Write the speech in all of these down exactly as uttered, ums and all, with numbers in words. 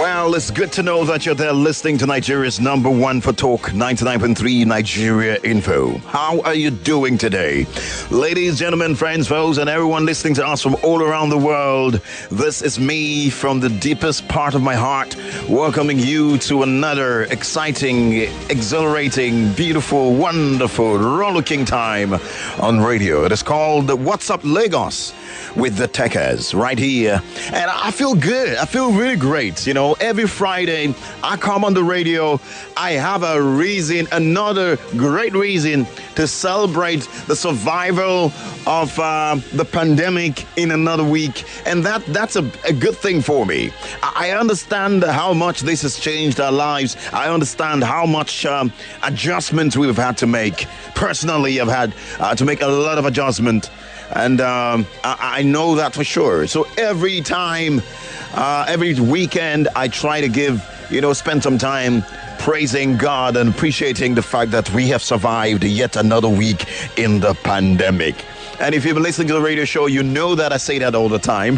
Well, it's good to know that you're there listening to Nigeria's number one for talk, ninety-nine point three Nigeria Info. How are you doing today? Ladies, gentlemen, friends, foes, and everyone listening to us from all around the world, this is me from the deepest part of my heart, welcoming you to another exciting, exhilarating, beautiful, wonderful, rollicking time on radio. It is called What's Up Lagos with the Techers right here. And I feel good. I feel really great. You know, every Friday I come on the radio. I have a reason, another great reason to celebrate the survival of uh, the pandemic in another week. And that that's a, a good thing for me. I understand how much this has changed our lives. I understand how much um, adjustments we've had to make. Personally, I've had uh, to make a lot of adjustment. And um, I, I know that for sure. So every time, uh, every weekend, I try to give, you know, spend some time praising God and appreciating the fact that we have survived yet another week in the pandemic. And if you've been listening to the radio show, you know that I say that all the time.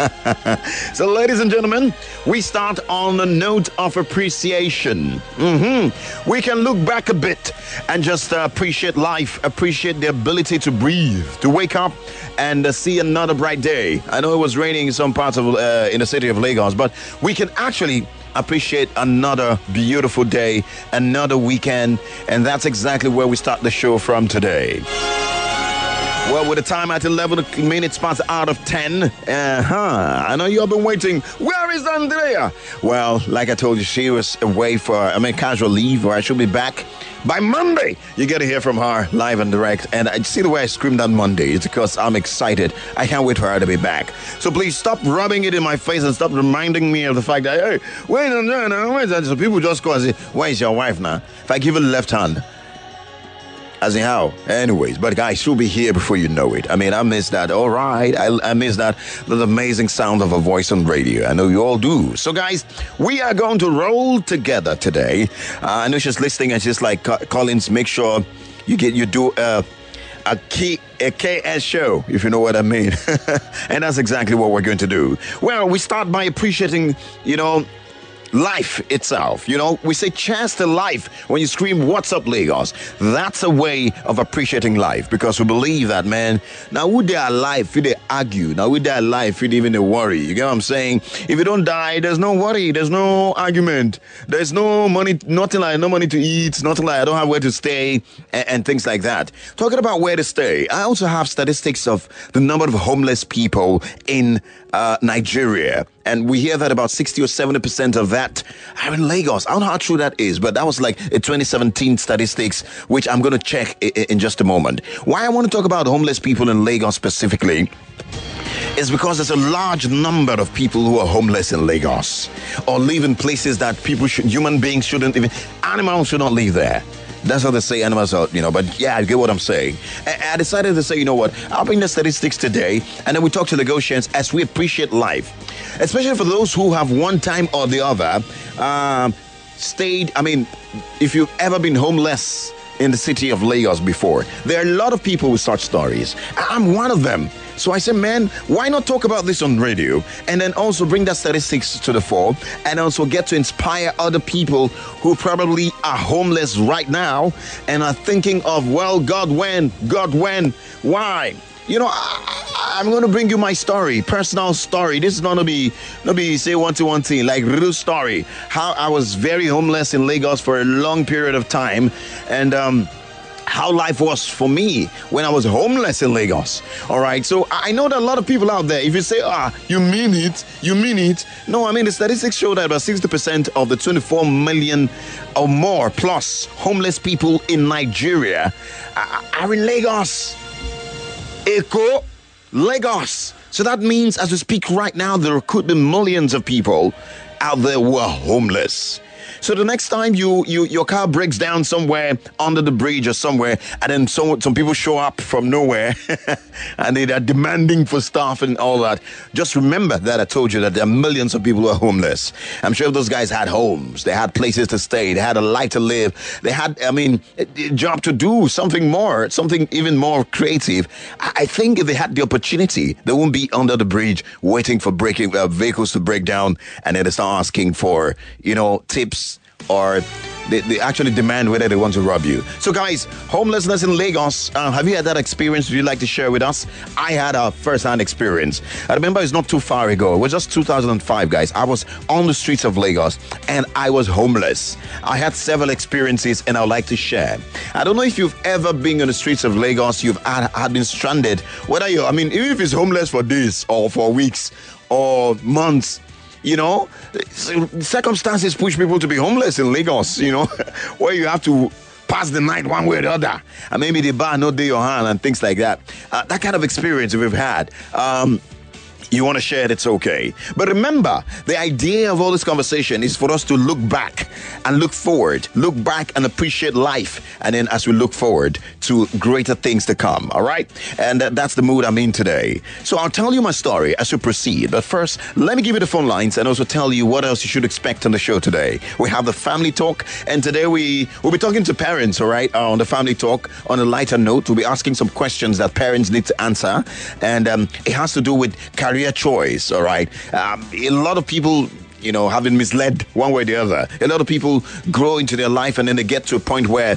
So, ladies and gentlemen, we start on a note of appreciation. Mm-hmm. We can look back a bit and just uh, appreciate life, appreciate the ability to breathe, to wake up and uh, see another bright day. I know it was raining in some parts of uh, in the city of Lagos, but we can actually appreciate another beautiful day, another weekend, and that's exactly where we start the show from today. Well, with the time at eleven minutes past out of ten, uh-huh, I know you have been waiting. Where is Andrea? Well, like I told you, she was away for, I mean, casual leave, or I should be back by Monday. You get to hear from her live and direct. And I see the way I screamed on Monday. It's because I'm excited. I can't wait for her to be back. So please stop rubbing it in my face and stop reminding me of the fact that, hey, wait, no, no, no, wait. So people just go and say, where is your wife now? If I give her the left hand, as in how? Anyways, but guys, she'll be here before you know it. I mean, I miss that. All right. I, I miss that. The amazing sound of a voice on radio. I know you all do. So, guys, we are going to roll together today. Uh, I know she's listening and she's like, Collins, make sure you get, you do uh, a key, a K S show, if you know what I mean. And that's exactly what we're going to do. Well, we start by appreciating, you know, life itself. You know, we say cheers to life when you scream, what's up, Lagos? That's a way of appreciating life, because we believe that, man, now would they alive, if they argue, now would they alive, if they even worry. You get what I'm saying? If you don't die, there's no worry, there's no argument, there's no money, nothing like no money to eat, nothing like I don't have where to stay, and, and things like that. Talking about where to stay, I also have statistics of the number of homeless people in uh, Nigeria. And we hear that about sixty or seventy percent of that are in Lagos. I don't know how true that is, but that was like a twenty seventeen statistics, which I'm going to check in just a moment. Why I want to talk about homeless people in Lagos specifically is because there's a large number of people who are homeless in Lagos or live in places that people should, human beings shouldn't even, animals should not live there. That's how they say animals are, you know, but yeah, I get what I'm saying. I, I decided to say, you know what, I'll bring the statistics today, and then we talk to negotiants as we appreciate life. Especially for those who have one time or the other um, stayed, I mean, if you've ever been homeless in the city of Lagos before, there are a lot of people with such stories. I'm one of them. So I said, man, why not talk about this on radio and then also bring that statistics to the fore and also get to inspire other people who probably are homeless right now and are thinking of, well, God, when? God, when? Why? You know, I, I'm going to bring you my story, personal story. This is not going to be, not be say one to one thing, like real story. How I was very homeless in Lagos for a long period of time, and um, how life was for me when I was homeless in Lagos. All right. So I know that a lot of people out there, if you say, ah, you mean it, you mean it. No, I mean, the statistics show that about sixty percent of the twenty-four million or more plus homeless people in Nigeria are in Lagos. Eko, Lagos. So that means as we speak right now, there could be millions of people out there who are homeless. So the next time you, you your car breaks down somewhere under the bridge or somewhere, and then some, some people show up from nowhere and they are demanding for stuff and all that, just remember that I told you that there are millions of people who are homeless. I'm sure those guys had homes, they had places to stay, they had a life to live, they had, I mean, a, a job to do, something more, something even more creative. I, I think if they had the opportunity, they won't be under the bridge waiting for breaking uh, vehicles to break down, and then they start asking for, you know, tips, or they, they actually demand whether they want to rob you. So guys, homelessness in Lagos, uh, have you had that experience? Would you like to share with us? I had a first-hand experience. I remember it's not too far ago. It was just two thousand five, guys. I was on the streets of Lagos and I was homeless. I had several experiences and I'd like to share. I don't know if you've ever been on the streets of Lagos, you've had, had been stranded. Whether you, I mean, even if it's homeless for days or for weeks or months, you know, circumstances push people to be homeless in Lagos, you know, where you have to pass the night one way or the other. And maybe the bar no day your hand and things like that. Uh, that kind of experience we've had. Um, you want to share it, it's okay. But remember, the idea of all this conversation is for us to look back and look forward. Look back and appreciate life. And then as we look forward to greater things to come, all right? And uh, that's the mood I'm in today. So I'll tell you my story as we proceed. But first, let me give you the phone lines and also tell you what else you should expect on the show today. We have the family talk. And today we, we'll be talking to parents, all right, uh, on the family talk. On a lighter note, we'll be asking some questions that parents need to answer. And um, it has to do with career choice, all right? Um, a lot of people, you know, have been misled one way or the other. A lot of people grow into their life and then they get to a point where,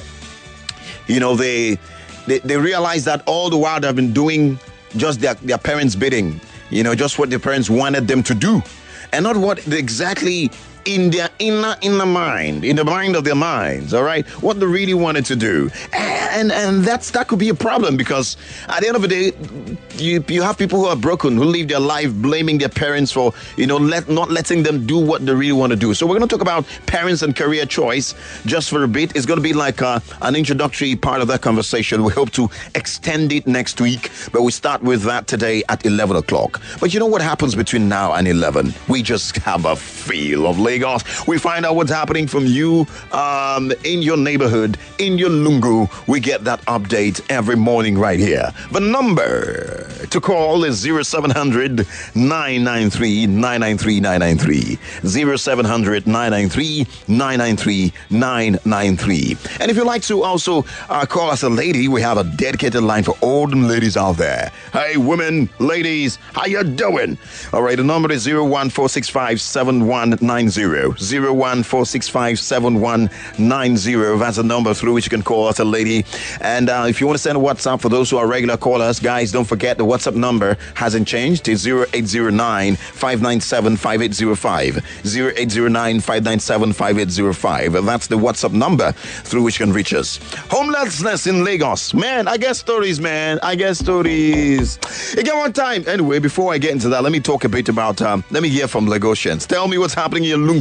you know, they they, they realize that all the while they've been doing just their, their parents' bidding, you know, just what their parents wanted them to do, and not what they exactly in their inner inner mind, in the mind of their minds, all right, what they really wanted to do. And and that's that could be a problem, because at the end of the day, you you have people who are broken, who live their life blaming their parents for, you know, let, not letting them do what they really want to do. So we're going to talk about parents and career choice just for a bit. It's going to be like uh, an introductory part of that conversation. We hope to extend it next week, but we start with that today at eleven o'clock. But you know what happens between now and eleven? We just have a feel of Lagos. We find out what's happening from you um, in your neighborhood, in your lungu. We get that update every morning right here. The number to call is zero seven hundred, nine nine three, nine nine three, nine nine three. zero seven hundred, nine nine three, nine nine three, nine nine three. And if you'd like to also uh, call us a lady, we have a dedicated line for all them ladies out there. Hey, women, ladies, how you doing? All right, the number is zero one four six five seven one nine zero. zero one four six five seven one nine zero. That's the number through which you can call us a lady. And uh, if you want to send a WhatsApp for those who are regular callers, guys, don't forget the WhatsApp number hasn't changed. It's zero eight zero nine, five nine seven, five eight zero five. zero eight zero nine, five nine seven, five eight zero five. That's the WhatsApp number through which you can reach us. Homelessness in Lagos. Man, I get stories, man. I get stories. Again, one time. Anyway, before I get into that, let me talk a bit about, um, let me hear from Lagosians. Tell me what's happening in your lungu.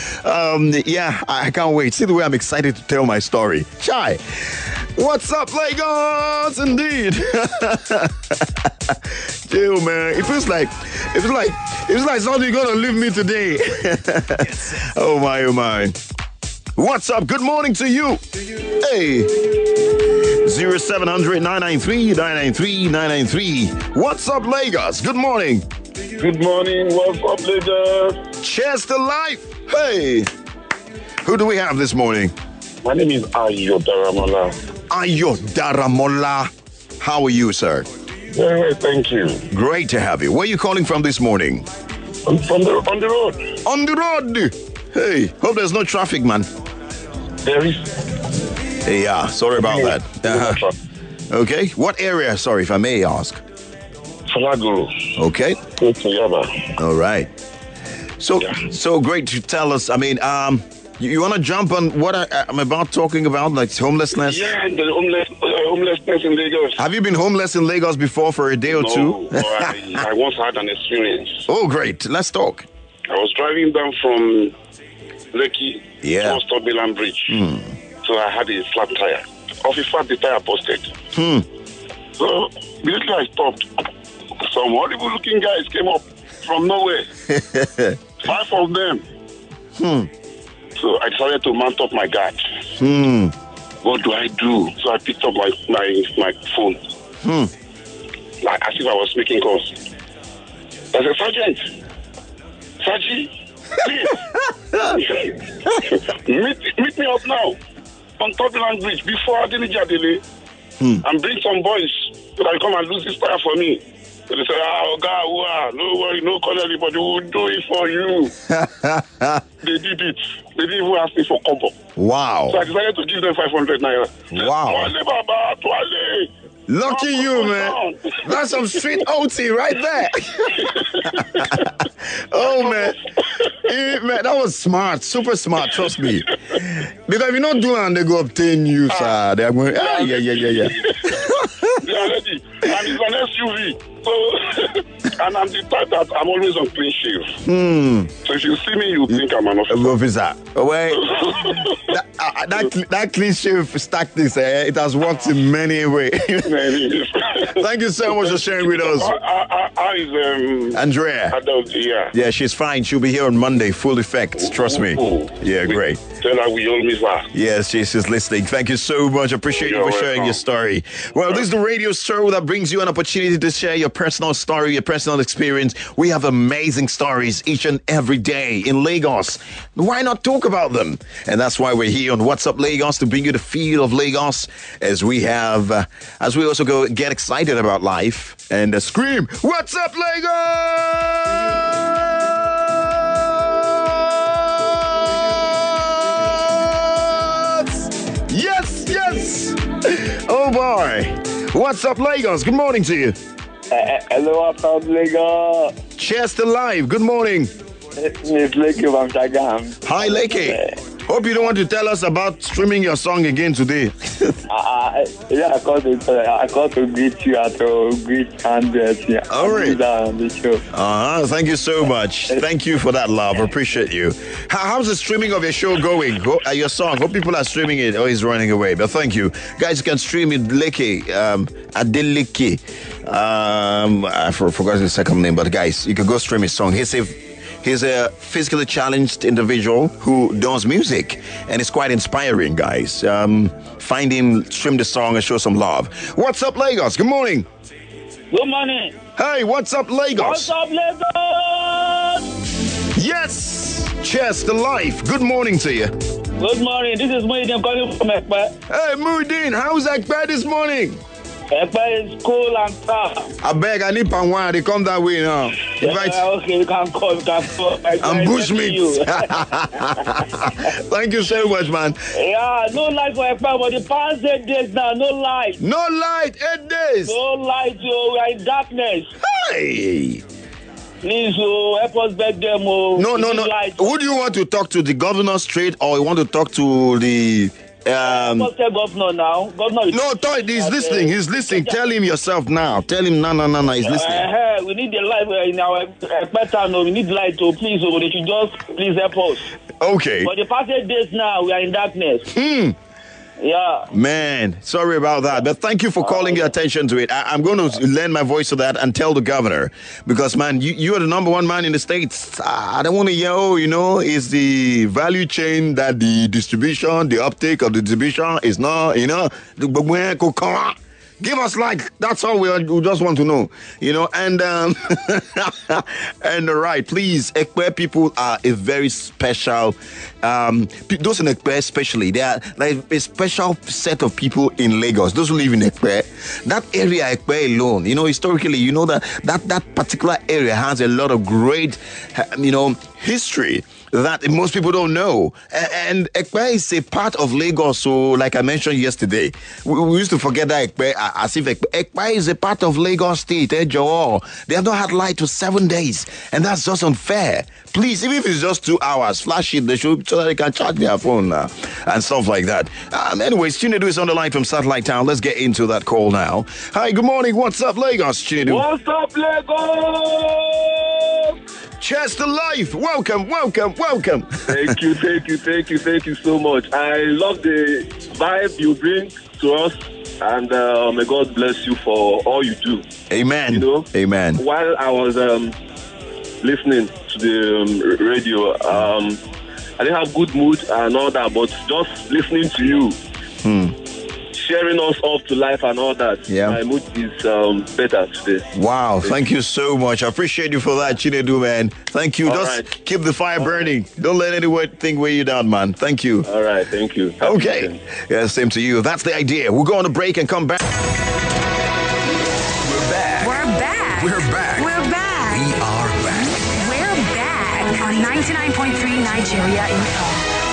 Um, yeah, I can't wait. See the way I'm excited to tell my story. Chai. What's up, Lagos? Indeed. Chill, man. It feels like, it feels like, it feels like something gonna leave me today. Oh my, oh my. What's up? Good morning to you. Hey. zero seven hundred, nine nine three, nine nine three, nine nine three. What's up, Lagos? Good morning. Good morning. What's up, Lagos? Cheers to life. Hey. Who do we have this morning? My name is Ayo Daramola. Ayo Daramola. How are you, sir? Very well, thank you. Great to have you. Where are you calling from this morning? I'm from the, on the road. On the road. Hey, hope there's no traffic, man. There is. Yeah, sorry about that. Uh-huh. Okay, what area, sorry, if I may ask? Falaguru. Okay. All right. So, yeah. so great to tell us. I mean, um, you, you want to jump on what I, I'm about talking about, like homelessness? Yeah, the homeless, uh, homelessness in Lagos. Have you been homeless in Lagos before for a day or no, two? No, I, I once had an experience. Oh, great. Let's talk. I was driving down from Lekki yeah. towards Tobiland Bridge. Hmm. So I had a flat tire. Off a flat, the tire busted. Hmm. So immediately I stopped. Some horrible looking guys came up from nowhere. Five of them. Hmm. So I decided to mount up my guard. Hmm. What do I do? So I picked up my my, my phone. Hmm. Like as if I was making calls. I said, Sergeant, Sergeant, please, meet, meet me up now on Tottenham Bridge before Adeniji Adele hmm. and bring some boys so that they come and lose this fire for me. So they said, ah, God, wow, no worry, no call anybody, we'll do it for you. They did it. They didn't even ask me for cover. Wow. So I decided to give them five hundred naira. Wow. Tuale, Baba, Tuale. Lucky you, man. That's some street O T right there. Oh, man. Eh, man. That was smart. Super smart. Trust me. Because if you don't do it and they go obtain you, sir, they're going, ah, yeah, yeah, yeah, yeah. They are ready. And it's an S U V. So, and I'm the type that I'm always on clean shave. Hmm. So if you see me, you think I'm an officer. Officer. Wait. that, uh, that, that clean shave tactics, eh, it has worked in many ways. Thank you so much for sharing with us. How is um, Andrea? Adult, yeah. Yeah, she's fine. She'll be here on Monday, full effect. Trust me. Yeah, great. Tell her we all miss her. Yes, she's just listening. Thank you so much. Appreciate You're you for sharing welcome. your story. Well, this is the radio show that brings you an opportunity to share your personal story, your personal experience. We have amazing stories each and every day in Lagos. Why not talk about them? And that's why we're here on What's Up Lagos to bring you the feel of Lagos as we have, uh, as we also go get excited about life and uh, scream, What's Up Lagos? Yes, yes. Oh boy. What's up, Lagos? Good morning to you. Uh, hello, what's up, Lagos? Chester Live. Good morning. It's Lekki from Shagam. Hi, Lekki. Hope you don't want to tell us about streaming your song again today. uh, yeah, I called to, uh, I called to greet you at uh, greet Andres. Yeah. All right. On the show. Uh-huh. Thank you so much. Thank you for that love. Appreciate you. How, how's the streaming of your show going? Ho- uh, your song? Hope people are streaming it. Oh, he's running away. But thank you. Guys, you can stream it. Lekki. Um, Adeleke. Um, I forgot his second name. But guys, you can go stream his song. He's a He's a physically challenged individual who does music, and it's quite inspiring, guys. Um, find him, stream the song, and show some love. What's up, Lagos? Good morning. Good morning. Hey, what's up, Lagos? What's up, Lagos? Yes. Cheers to life. Good morning to you. Good morning. This is Muhyiddin calling from Ekpe. Hey, Muhyiddin, how's Ekpe this morning? Ekpe is cool and tough. I beg, I need pan one. They come that way now. Invite. Yeah, okay, you can call. You can call. And bushmeat. Thank you so much, man. Yeah, no light for Ekpe, but the past eight days now, no light. No light, eight days. No light, oh, we are in darkness. Hey. Please, oh, help us beg them, oh. No, no, no. Light. Who do you want to talk to? The governor straight, or you want to talk to the... Um, What's the governor now? Governor is no, talk, he's listening. He's listening. Tell him yourself now. Tell him, no, no, no, no. He's listening. Uh, we need the light in our pattern. We need light, so please, oh, they should just please help us. Okay. For the past eight days now, we are in darkness. Hmm. Yeah. Man, sorry about that. But thank you for calling your attention to it. I, I'm going to lend my voice to that and tell the governor. Because, man, you, you are the number one man in the States. I don't want to yell, you know, it's the value chain that the distribution, the uptake of the distribution is not, you know, give us light. That's all we, we just want to know, you know. And um, and right, please, Ekpe people are a very special. Um, those in Ekpe especially, they are like a special set of people in Lagos. Those who live in Ekpe, that area Ekpe alone, you know, historically, you know that that that particular area has a lot of great, you know, history that most people don't know. And Ekpe is a part of Lagos, so like I mentioned yesterday, we, we used to forget that Ekpe, as if Ekpe, Ekpe is a part of Lagos State, eh, Joe? They have not had light for seven days, and that's just unfair. Please, even if it's just two hours, flash it, they should, so that they can charge their phone uh, and stuff like that. Um, anyways, Chinedu is on the line from Satellite Town. Let's get into that call now. Hi, good morning. What's up, Lagos, Chinedu? What's up, Lagos? Cheers to life. Welcome, welcome, welcome. Thank you, thank you, thank you, thank you so much. I love the vibe you bring to us, and uh, may God bless you for all you do. Amen. You know, amen. While I was um, listening to the um, radio, um, I didn't have good mood and all that, but just listening to you, Hmm. sharing us off to life and all that, Yeah. my mood is um, better today. Wow, thank you so much. I appreciate you for that, Chinedu, man. Thank you. All Just right. keep the fire burning. Don't let anything weigh you down, man. Thank you. All right, thank you. Happy Okay. weekend. Yeah, same to you. That's the idea. We'll go on a break and come back. We're back. We're back. We're back. We're back. We are back. We're back on ninety-nine point three Nigeria Info.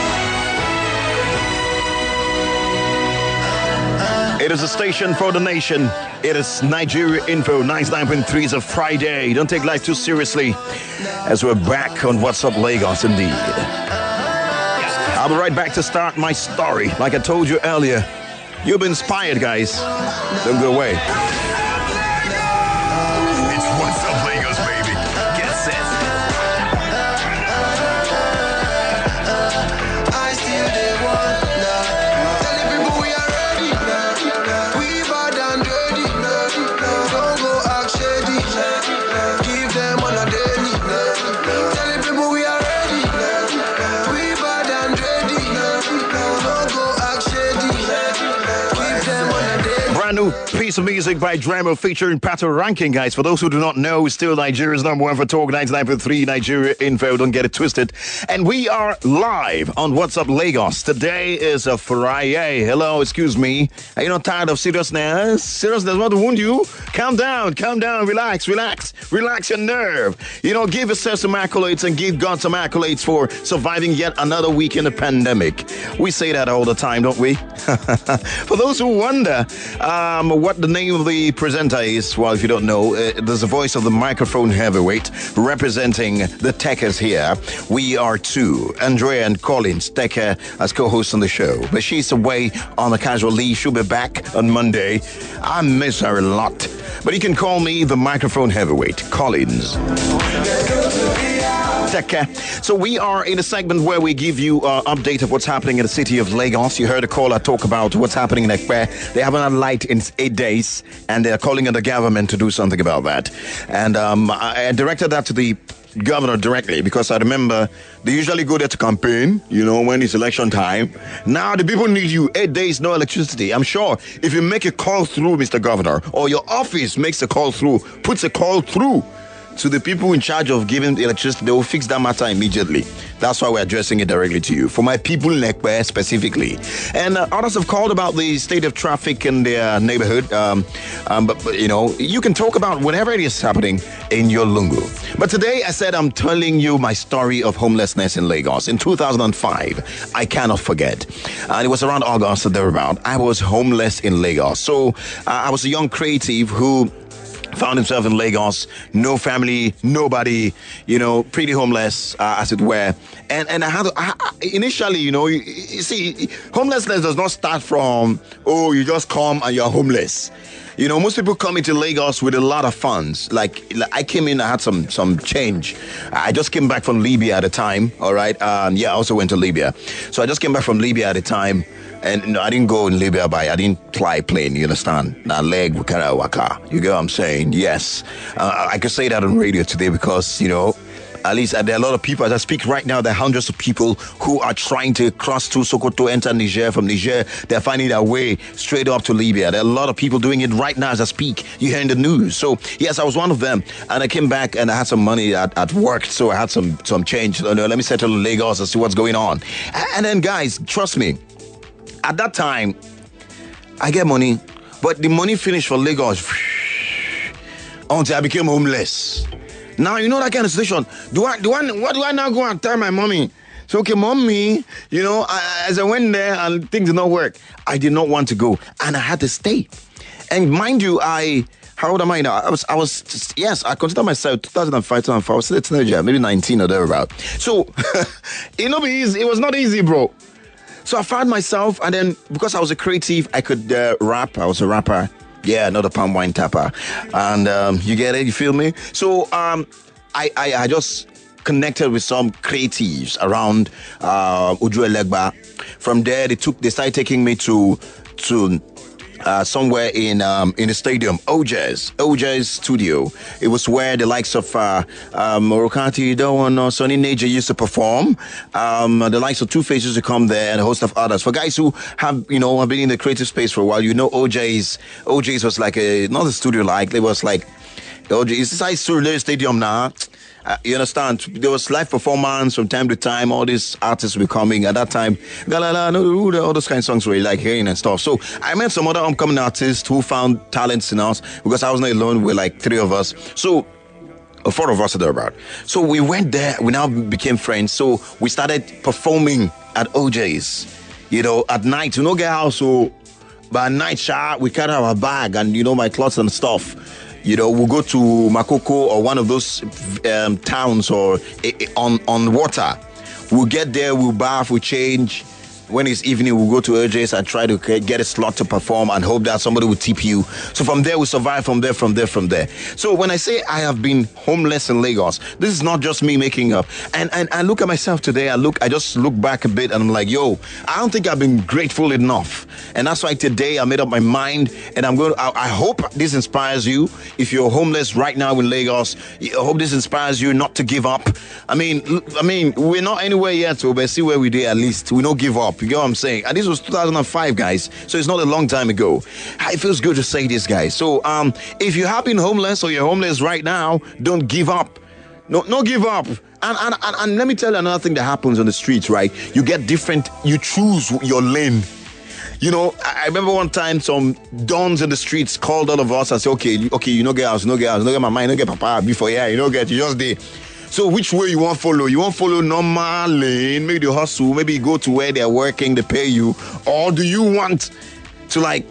It is a station for the nation. It is Nigeria Info ninety-nine point three. It's a Friday. Don't take life too seriously as we're back on What's Up Lagos indeed. I'll be right back to start my story. Like I told you earlier, you've been inspired, guys. Don't go away. It's What's Up Lagos, baby. Get set. I still they want now. Tell the people we are ready now. We bad and ready now. Don't go act shady now. Give them on a daily now. Tell the people we are ready now. We bad and ready now. Don't go act shady now. Give them on a daily. Brand new piece of music by Dramo featuring Pato Ranking, guys. For those who do not know, still Nigeria's number one for Talk ninety-nine point three Nigeria Info. Don't get it twisted. And we are live on What's Up Lagos. Today is a Friday. Hello, excuse me. Are you not tired of seriousness? Seriousness want to wound you? Calm down, calm down, relax, relax, relax your nerve. You know, give yourself some accolades and give God some accolades for surviving yet another week in the pandemic. We say that all the time, don't we? For those who wonder um, what the name of the presenter is, well, if you don't know, uh, there's the voice of the microphone heavyweight representing the techers here. We are two, Andrea and Collins Techer as co-hosts on the show. But she's away on a casual leave. She'll be back on Monday. I miss her a lot. But you can call me the microphone heavyweight, Collins Techer. So we are in a segment where we give you an uh, update of what's happening in the city of Lagos. You heard a caller talk about what's happening in Ekpe. They haven't had light in eight days, and they're calling on the government to do something about that. And um, I, I directed that to the governor directly because I remember they usually go there to campaign, you know, when it's election time. Now the people need you. Eight days, no electricity. I'm sure if you make a call through, Mister Governor, or your office makes a call through, puts a call through to the people in charge of giving the electricity, they will fix that matter immediately. That's why we're addressing it directly to you. For my people in Ekpe specifically. And uh, others have called about the state of traffic in their neighborhood. Um, um, but, but, you know, you can talk about whatever it is happening in your lungu. But today I said I'm telling you my story of homelessness in Lagos. In two thousand five, I cannot forget. And it was around August or thereabout. I was homeless in Lagos. So uh, I was a young creative who found himself in Lagos, no family, nobody, you know, pretty homeless, uh, as it were. And and I had to, I, I- initially, you know, you, you see, homelessness does not start from, oh, you just come and you're homeless. You know, most people come into Lagos with a lot of funds. Like, like I came in, I had some some change. I just came back from Libya at the time, all right? Um, yeah, I also went to Libya. So I just came back from Libya at the time. And no, I didn't go in Libya by, I didn't fly plane, you understand? Now, leg, wakara, waka. You get what I'm saying? Yes. Uh, I could say that on radio today because, you know, at least uh, there are a lot of people, as I speak right now, there are hundreds of people who are trying to cross through Sokoto, enter Niger. From Niger, they're finding their way straight up to Libya. There are a lot of people doing it right now as I speak. You hear in the news. So, yes, I was one of them. And I came back and I had some money at, at work. So I had some, some change. You know, let me settle in Lagos and see what's going on. And then, guys, trust me, at that time, I get money, but the money finished for Lagos until I became homeless. Now, you know that kind of situation. Do I, do I, what do I now go and tell my mommy? So, okay, mommy, you know, I, as I went there and things did not work, I did not want to go and I had to stay. And mind you, I, how old am I now? I was, I was, just, yes, I consider myself two thousand five, two thousand five, I was still a teenager, maybe nineteen or thereabout. So, it, not be easy. It was not easy, bro. So I found myself, and then because I was a creative, I could uh, rap. I was a rapper. Yeah, not a palm wine tapper. And um, you get it? You feel me? So um, I, I, I just connected with some creatives around uh, Uju Elegba. From there, they took they started taking me to to Uh, somewhere in um, in the stadium, O J's, O J's studio. It was where the likes of uh, um, Morokati, Dawan, Sonny Nature used to perform. Um, the likes of Two Faces to come there and a host of others. For guys who have, you know, have been in the creative space for a while, you know, O J's, O J's was like a, not a studio like, it was like, O J's, it's like Surulere Stadium now. Uh, you understand? There was live performance from time to time. All these artists were coming at that time. Galala, all those kind of songs were like hearing and stuff. So I met some other upcoming artists who found talents in us because I was not alone. We were like three of us. So or four of us are thereabout. So we went there. We now became friends. So we started performing at O J's. You know, at night. You know, get house. So by night, sha, we carry our bag and you know my clothes and stuff. You know, we'll go to Makoko or one of those um, towns or uh, on, on water. We'll get there, we'll bath, we'll change. When it's evening, we'll go to O J's and try to get a slot to perform and hope that somebody will tip you. So from there, we survive from there, from there, from there. So when I say I have been homeless in Lagos, this is not just me making up. And and I look at myself today, I look, I just look back a bit and I'm like, yo, I don't think I've been grateful enough. And that's why today I made up my mind and I'm going to, I, I hope this inspires you. If you're homeless right now in Lagos, I hope this inspires you not to give up. I mean, I mean, we're not anywhere yet, so but see where we did at least. We don't give up. You get what I'm saying? And this was two thousand five, guys. So it's not a long time ago. It feels good to say this, guys. So um, if you have been homeless or you're homeless right now, don't give up. No, no give up. And, and, and, and let me tell you another thing that happens on the streets, right? You get different, you choose your lane. You know, I remember one time some dons in the streets called all of us and said, okay, okay, you know, get house, you know, get house, you know, get my mind, you know, get papa before, yeah, you know, get, you just did. So which way you want to follow? You want to follow normal lane, maybe the hustle, maybe go to where they're working, they pay you, or do you want to like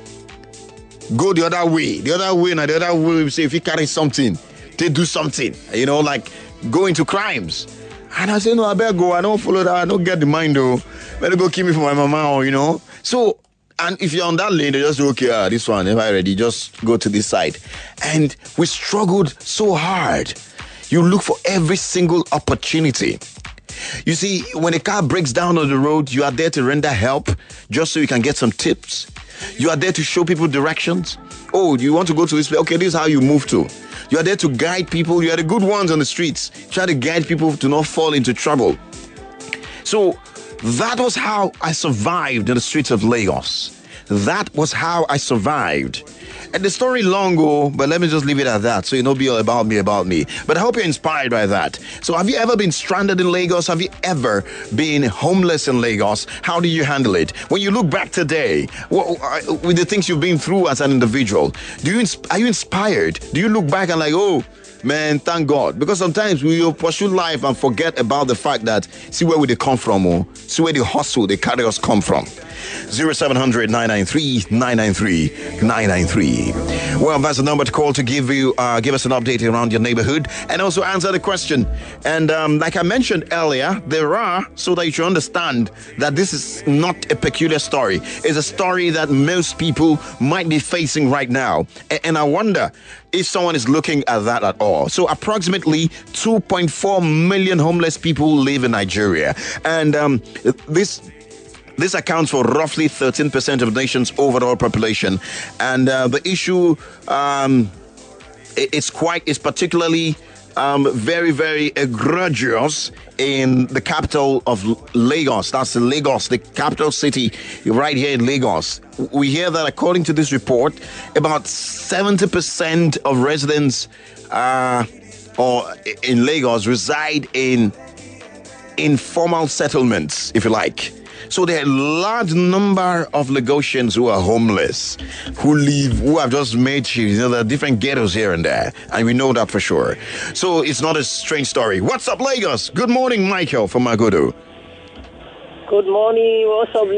go the other way? The other way, and the other way, say if you carry something, they do something, you know, like go into crimes. And I say, no, I better go, I don't follow that, I don't get the mind though. Better go kill me for my mama, or, you know. So, and if you're on that lane, they just say, okay, ah, this one, if I ready, just go to this side. And we struggled so hard. You look for every single opportunity. You see, when a car breaks down on the road, you are there to render help just so you can get some tips. You are there to show people directions. Oh, you want to go to this place? Okay, this is how you move to. You are there to guide people. You are the good ones on the streets. Try to guide people to not fall into trouble. So that was how I survived in the streets of Lagos. That was how I survived. And the story long ago, but let me just leave it at that. So you know, be all about me, about me. But I hope you're inspired by that. So have you ever been stranded in Lagos? Have you ever been homeless in Lagos? How do you handle it? When you look back today, what, uh, with the things you've been through as an individual, do you are you inspired? Do you look back and like, oh, man, thank God. Because sometimes we will pursue life and forget about the fact that, see where we they come from, or see where the hustle, the carry us come from. zero seven hundred, nine nine three, nine nine three, nine nine three. Well, that's the number to call to give you, uh, give us an update around your neighborhood and also answer the question. And um, like I mentioned earlier, there are, so that you should understand that this is not a peculiar story. It's a story that most people might be facing right now. A- and I wonder if someone is looking at that at all. So approximately two point four million homeless people live in Nigeria. And um, this... This accounts for roughly thirteen percent of the nation's overall population. And uh, the issue, um, it, it's quite, it's particularly um, very, very egregious in the capital of Lagos. That's Lagos, the capital city right here in Lagos. We hear that according to this report, about seventy percent of residents uh, or in Lagos reside in informal settlements, if you like. So there are a large number of Lagosians who are homeless, who live, who have just made, you know, there are different ghettos here and there, and we know that for sure. So it's not a strange story. What's up, Lagos? Good morning, Michael from Magodo. Good morning. What's up,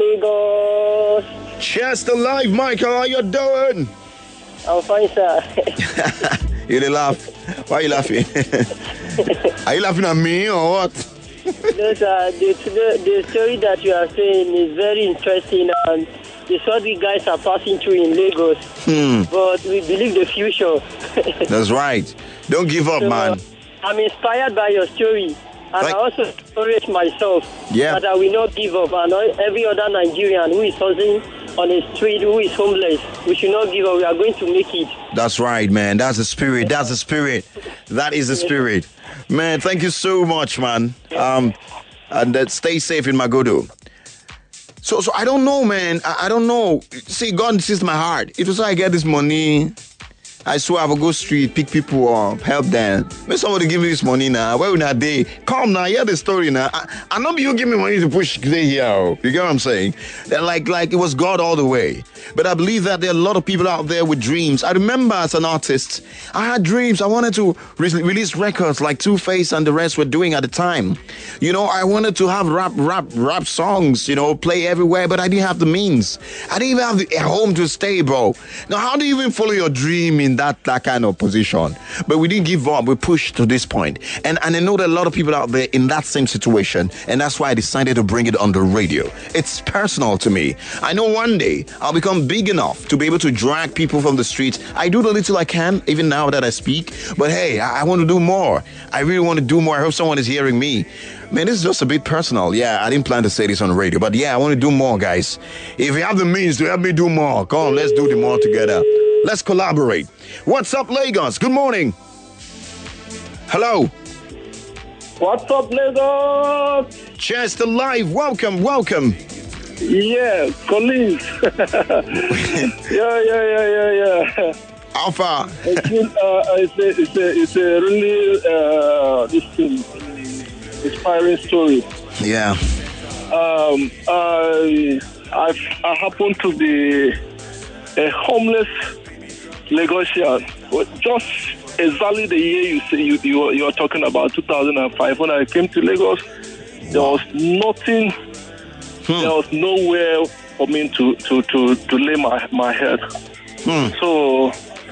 Lagos? Cheers to life, Michael. How you doing? I'm fine, sir. You didn't laugh. Why are you laughing? Are you laughing at me or what? No, sir. The, the, the story that you are saying is very interesting, and it's what we guys are passing through in Lagos. Hmm. But we believe the future. That's right. Don't give up, so, man. Uh, I'm inspired by your story. And like, I also encourage myself yeah. that I will not give up. And every other Nigerian who is hustling on the street who is homeless. We should not give up. We are going to make it. That's right, man. That's the spirit. That's the spirit. That is the spirit. Man, thank you so much, man. Um, and uh, stay safe in Magodo. So, so I don't know, man. I, I don't know. See, God sees my heart. It was like I get this money. I swear I will go street, pick people up, help them. May somebody give me this money now. Where will not they? Come now, hear the story now. I, I know you give me money to push today here. Oh. You get what I'm saying? That like, like it was God all the way. But I believe that there are a lot of people out there with dreams. I remember as an artist, I had dreams. I wanted to re- release records like Two-Face and the rest were doing at the time. You know, I wanted to have rap, rap, rap songs, you know, play everywhere, but I didn't have the means. I didn't even have the, a home to stay, bro. Now, how do you even follow your dream in that, that kind of position? But we didn't give up. We pushed to this point. And, and I know that a lot of people out there in that same situation, and that's why I decided to bring it on the radio. It's personal to me. I know one day I'll become big enough to be able to drag people from the streets. I do the little I can, even now that I speak. But hey, I, I want to do more. I really want to do more. I hope someone is hearing me. Man, this is just a bit personal. Yeah, I didn't plan to say this on the radio. But yeah, I want to do more, guys. If you have the means to help me do more, come on, let's do the more together. Let's collaborate. What's up, Lagos? Good morning. Hello. What's up, Lagos? Cheers to live. Welcome, welcome. Yeah, Collins. yeah, yeah, yeah, yeah, yeah. How far? It's, been, uh, it's, a, it's, a, it's a really uh, this thing, inspiring story. Yeah. Um, I, I, I happen to be a homeless Lagosian. Just exactly the year you say you you, you are talking about, two thousand five, when I came to Lagos, there was nothing. Hmm. There was nowhere for me to, to, to, to lay my, my head. Hmm. So,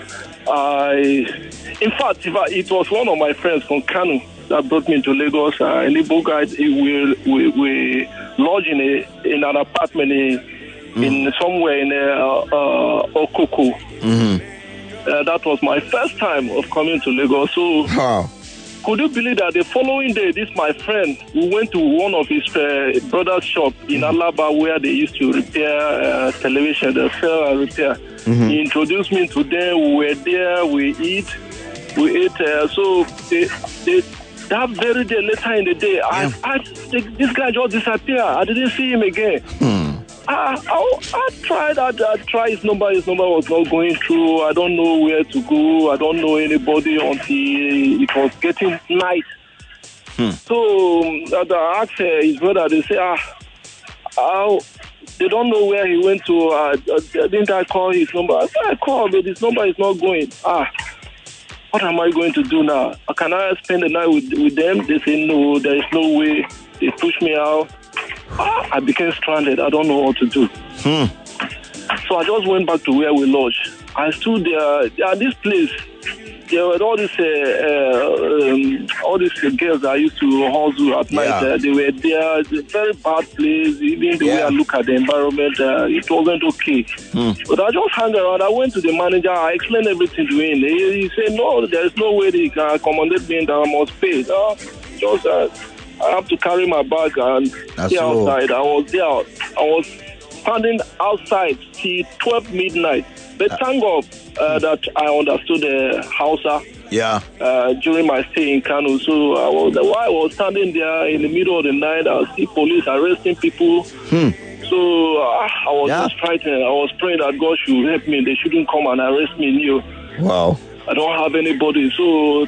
I, in fact, if I, it was one of my friends from Kano that brought me to Lagos. Uh, in Igbo guide, we, we, we lodged in, a, in an apartment in, hmm. in somewhere in uh, uh, Okoko. Mm-hmm. Uh, that was my first time of coming to Lagos. So, huh. Could you believe that the following day, this my friend, we went to one of his uh, brother's shop in mm-hmm. Alaba where they used to repair uh, television, they sell and repair. Mm-hmm. He introduced me to them. We were there, we eat, we ate. Uh, so they, they, that very day, later in the day, yeah. I, I, this guy just disappeared. I didn't see him again. Hmm. I, I, I tried, I, I tried his number, his number was not going through. I don't know where to go. I don't know anybody until it was getting night. Hmm. So uh, I asked uh, his brother, they say, ah, uh, they don't know where he went to. Uh, uh, didn't I call his number? I said, I called, but his number is not going. Ah, what am I going to do now? Can I spend the night with, with them? They say, no, there is no way. They push me out. I became stranded. I don't know what to do. Hmm. So I just went back to where we lodged. I stood there. At this place, there were all these, uh, uh, um, all these uh, girls that used to hustle at yeah. night. Uh, they were there. It's a very bad place. Even the yeah. way I look at the environment, uh, it wasn't okay. Hmm. But I just hung around. I went to the manager. I explained everything to him. He, he said, no, there is no way they can accommodate me that I must pay. Uh, just... Uh, I have to carry my bag and stay outside. I was there. I was standing outside till twelve midnight. But thank God uh, that I understood the Hausa yeah. uh, during my stay in Kano. So I was, while I was standing there in the middle of the night, I see police arresting people. Hmm. So uh, I was yeah. just frightened. I was praying that God should help me. They shouldn't come and arrest me new. Wow. I don't have anybody. So...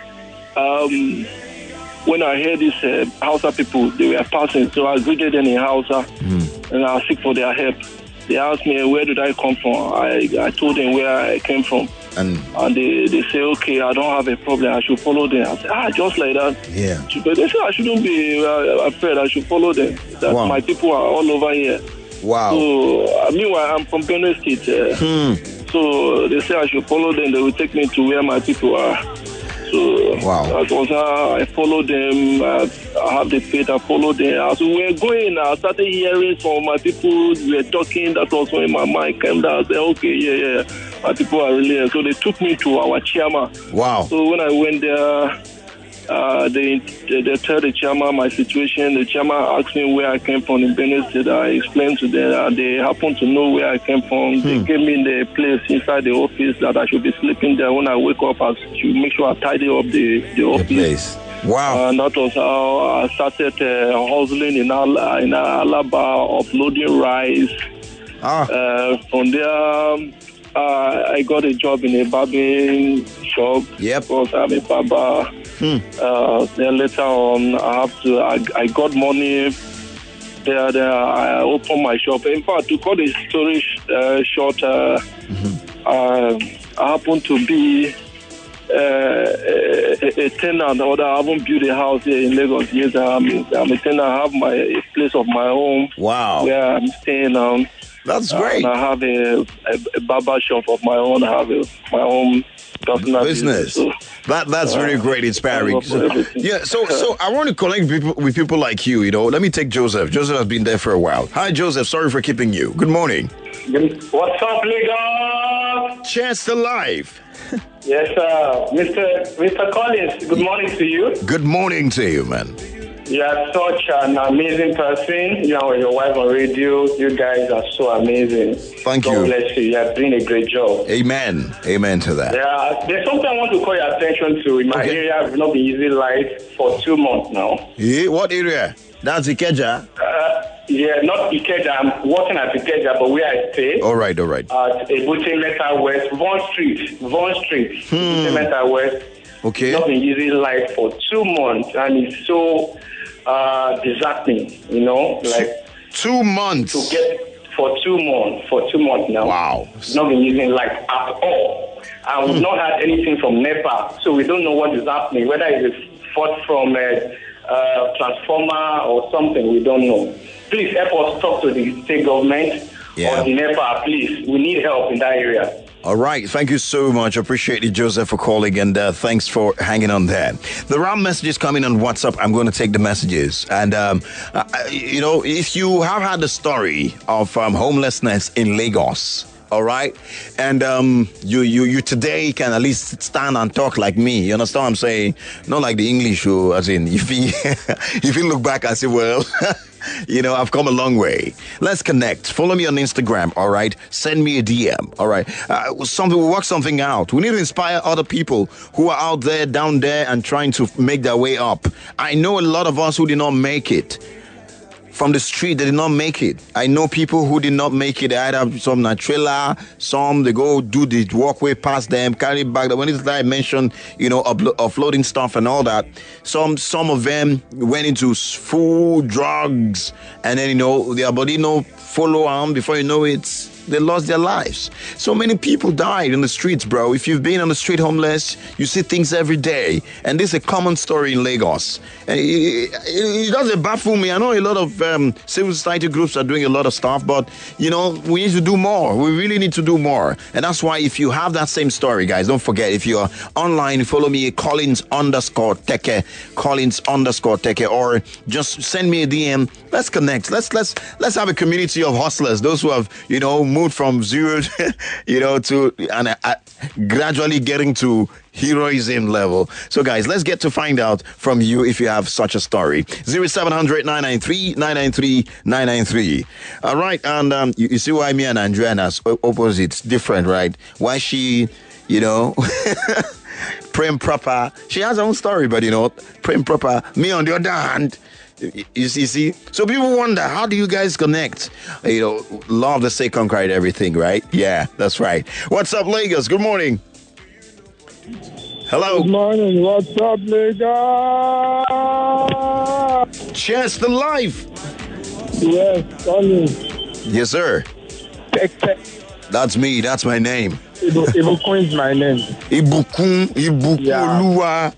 Um, when I heard these uh, Hausa people, they were passing, so I greeted them in Hausa, mm. and I asked for their help. They asked me, where did I come from? I, I told them where I came from. And, and they, they say, okay, I don't have a problem, I should follow them. I said, ah, just like that. Yeah. But they said I shouldn't be uh, afraid, I should follow them. That wow. My people are all over here. Wow. So, uh, meanwhile, I'm from Benue State. Uh, hmm. So they say I should follow them, they will take me to where my people are. So wow. That was how I followed them. I, I have the faith, I followed them. As we were going, I started hearing from my people, we were talking. That was when my mind came down. I said, okay, yeah, yeah, my people are really here. So they took me to our chairman. Wow. So when I went there, uh, they, they they tell the chairman my situation. The chairman asked me where I came from in Benin State. I explained to them. Uh, they happen to know where I came from. Hmm. They gave me the place inside the office that I should be sleeping there. When I wake up, I should make sure I tidy up the, the office. The place. Wow. And that was how I started uh, hustling in, Al- in Alaba, uploading rice. Ah. Uh, from there, um, uh, I got a job in a barbering shop. Yep. Because I'm a barber. Hmm. Uh, then later on, I have to. I, I got money. There, there. I opened my shop. In fact, to cut the story uh, short, uh, mm-hmm. uh, I happened to be. Uh, a, a tenant, or I haven't built a house here in Lagos. Yes, I'm, I'm a tenant. I have my a place of my own. Wow. Where I'm staying now. That's great. And I have a, a, a barber shop of my own. I have a, my own personal business. business. So, that that's really uh, great, inspiring. So, yeah. So so I want to connect people with people like you. You know, let me take Joseph. Joseph has been there for a while. Hi, Joseph. Sorry for keeping you. Good morning. What's up, Lagos? Cheers to life. Yes, sir. Mister Mister Collins, good morning to you. Good morning to you, man. You are such an amazing person. You know, your wife on radio. You guys are so amazing. Thank God you. God bless you. You are doing a great job. Amen. Amen to that. Yeah, there's something I want to call your attention to. In my okay. area, I've not been using light for two months now. Yeah, what area? That's Ikeja? Uh, yeah, not Ikeja. I'm working at Ikeja, but where I stay. All right, all right. At Ebute Meta West, Vaughan Street. Vaughan Street. Hmm. Ebute Meta West. Okay. Not been using light for two months, and it's so uh, disheartening, you know, like two months to get for two months for two months now. Wow. Not been using light at all, and we've hmm. not had anything from NEPA, so we don't know what is happening. Whether it's a fault from a uh, transformer or something, we don't know. Please help us talk to the state government yeah. or the NEPA. Please, we need help in that area. All right. Thank you so much. Appreciate it, Joseph, for calling, and uh, thanks for hanging on there. There are messages coming on WhatsApp. I'm going to take the messages. And, um, uh, you know, if you have had the story of um, homelessness in Lagos, all right, and um, you, you you today can at least stand and talk like me. You understand what I'm saying? Not like the English, who, as in, if you, if you look back and say, well... You know, I've come a long way. Let's connect. Follow me on Instagram, all right? Send me a D M, all right? Uh, something, we'll work something out. We need to inspire other people who are out there, down there, and trying to make their way up. I know a lot of us who did not make it. From the street, they did not make it. I know people who did not make it. They either some na trailer, some they go do the walkway past them, carry it back. When it's like I mentioned, you know, uplo- offloading stuff and all that. Some some of them went into food, drugs, and then you know their body no follow on. Before you know it, they lost their lives. So many people died in the streets, bro. If you've been on the street homeless, you see things every day. And this is a common story in Lagos. And it, it, it doesn't baffle me. I know a lot of um, civil society groups are doing a lot of stuff, but, you know, we need to do more. We really need to do more. And that's why if you have that same story, guys, don't forget, if you're online, follow me, Collins underscore Teke, Collins underscore Teke, or just send me a D M. Let's connect. Let's, let's, let's have a community of hustlers, those who have, you know, moved from zero, you know, to and uh, gradually getting to heroism level. So, guys, let's get to find out from you if you have such a story. zero seven hundred nine nine three nine nine three nine nine three. All right, and um, you, you see why me and Andrea are opposites, different, right? Why she, you know. Prim proper. She has her own story, but you know, prim proper. Me on the other hand. You see, see, so people wonder, how do you guys connect? You know, law of the same conquered everything, right? Yeah, that's right. What's up, Lagos? Good morning. Hello. Good morning. What's up, Lagos? Cheers to life. Yes, Colin. Yes, sir. That's me. That's my name. Ibu, Ibukun is my name. Ibukun, Ibukun,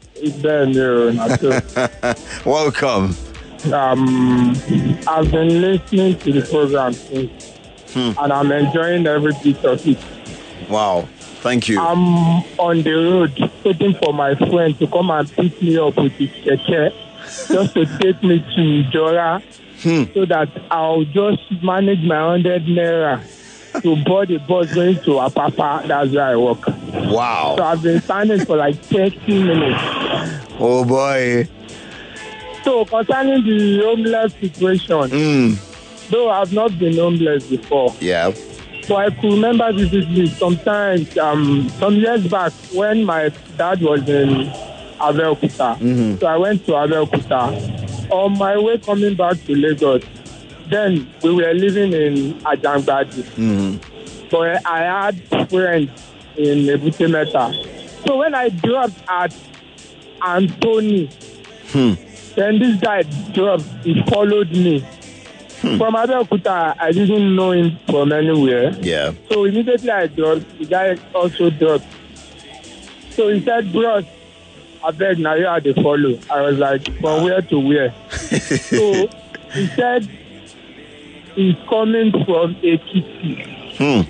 yeah. Welcome. Um, I've been listening to the program since, hmm. and I'm enjoying every bit of it. Wow, thank you. I'm on the road waiting for my friend to come and pick me up with his keke, just to take me to Jora, hmm. so that I'll just manage my hundred naira to board the bus going to Apapa. That's where I work. Wow. So I've been standing for like thirty minutes. Oh boy. So concerning the homeless situation, mm. though I've not been homeless before. Yeah. But I could remember vividly sometimes, um, some years back when my dad was in Abeokuta. Mm-hmm. So I went to Abeokuta. On my way coming back to Lagos, then we were living in Ajangbadi. Mm-hmm. But I had friends in Ebute Meta. So when I dropped at Anthony, hmm. then this guy dropped, he followed me. Hmm. From Abeokuta, I didn't know him from anywhere. Yeah. So immediately I dropped, the guy also dropped. So he said, bros, I beg now you had to follow. I was like, from where to where? So he said he's coming from Ekiti. Hmm.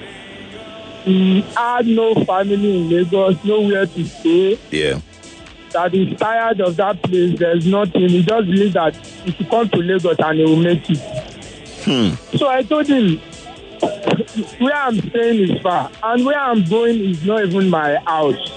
He had no family in Lagos, nowhere to stay. Yeah. That he's tired of that place. There's nothing. He just believes that he should come to Lagos and he will make it. Hmm. So I told him, where I'm staying is far. And where I'm going is not even my house.